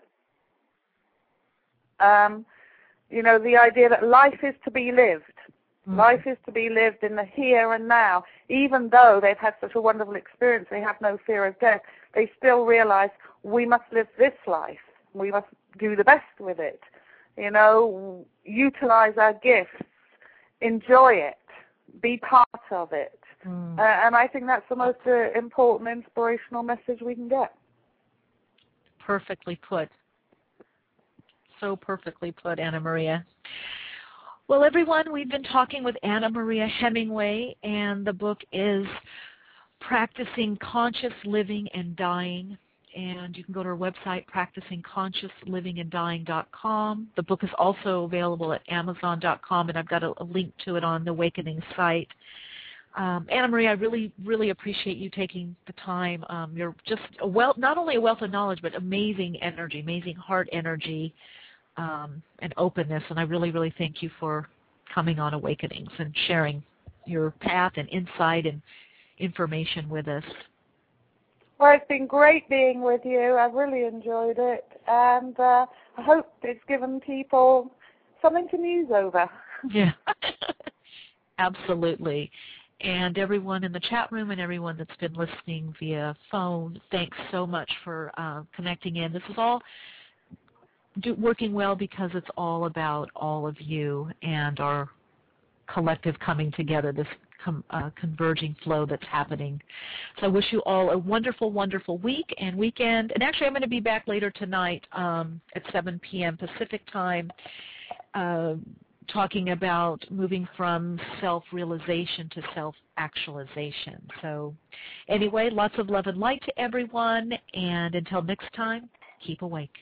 Speaker 2: um, you know, the idea that life is to be lived. Mm-hmm. Life is to be lived in the here and now. Even though they've had such a wonderful experience, they have no fear of death, they still realize we must live this life. We must do the best with it. You know, utilize our gifts, enjoy it, be part of it. Mm. Uh, and I think that's the most uh, important inspirational message we can get.
Speaker 1: Perfectly put. So perfectly put, Anna Maria. Well, everyone, we've been talking with Anna Maria Hemingway, and the book is Practicing Conscious Living and Dying. And you can go to our website, practicing conscious living and dying dot com. The book is also available at amazon dot com, and I've got a, a link to it on the Awakening site. Um, Anna Maria, I really, really appreciate you taking the time. Um, you're just a wealth, not only a wealth of knowledge, but amazing energy, amazing heart energy, um, and openness. And I really, really thank you for coming on Awakenings and sharing your path and insight and information with us.
Speaker 2: Well, it's been great being with you. I've really enjoyed it, and uh, I hope it's given people something to muse over.
Speaker 1: Yeah, absolutely. And everyone in the chat room and everyone that's been listening via phone, thanks so much for uh, connecting in. This is all do, working well because it's all about all of you and our collective coming together, this com, uh, converging flow that's happening. So I wish you all a wonderful, wonderful week and weekend. And actually I'm going to be back later tonight um, at seven p m Pacific time uh, talking about moving from self-realization to self-actualization. So anyway, lots of love and light to everyone. And until next time, keep awake.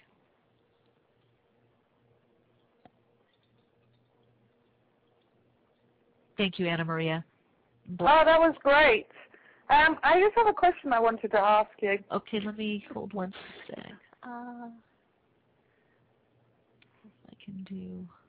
Speaker 1: Thank you, Anna Maria.
Speaker 2: Oh, that was great. Um, I just have a question I wanted to ask you.
Speaker 1: Okay, let me hold one sec. Uh, I can do...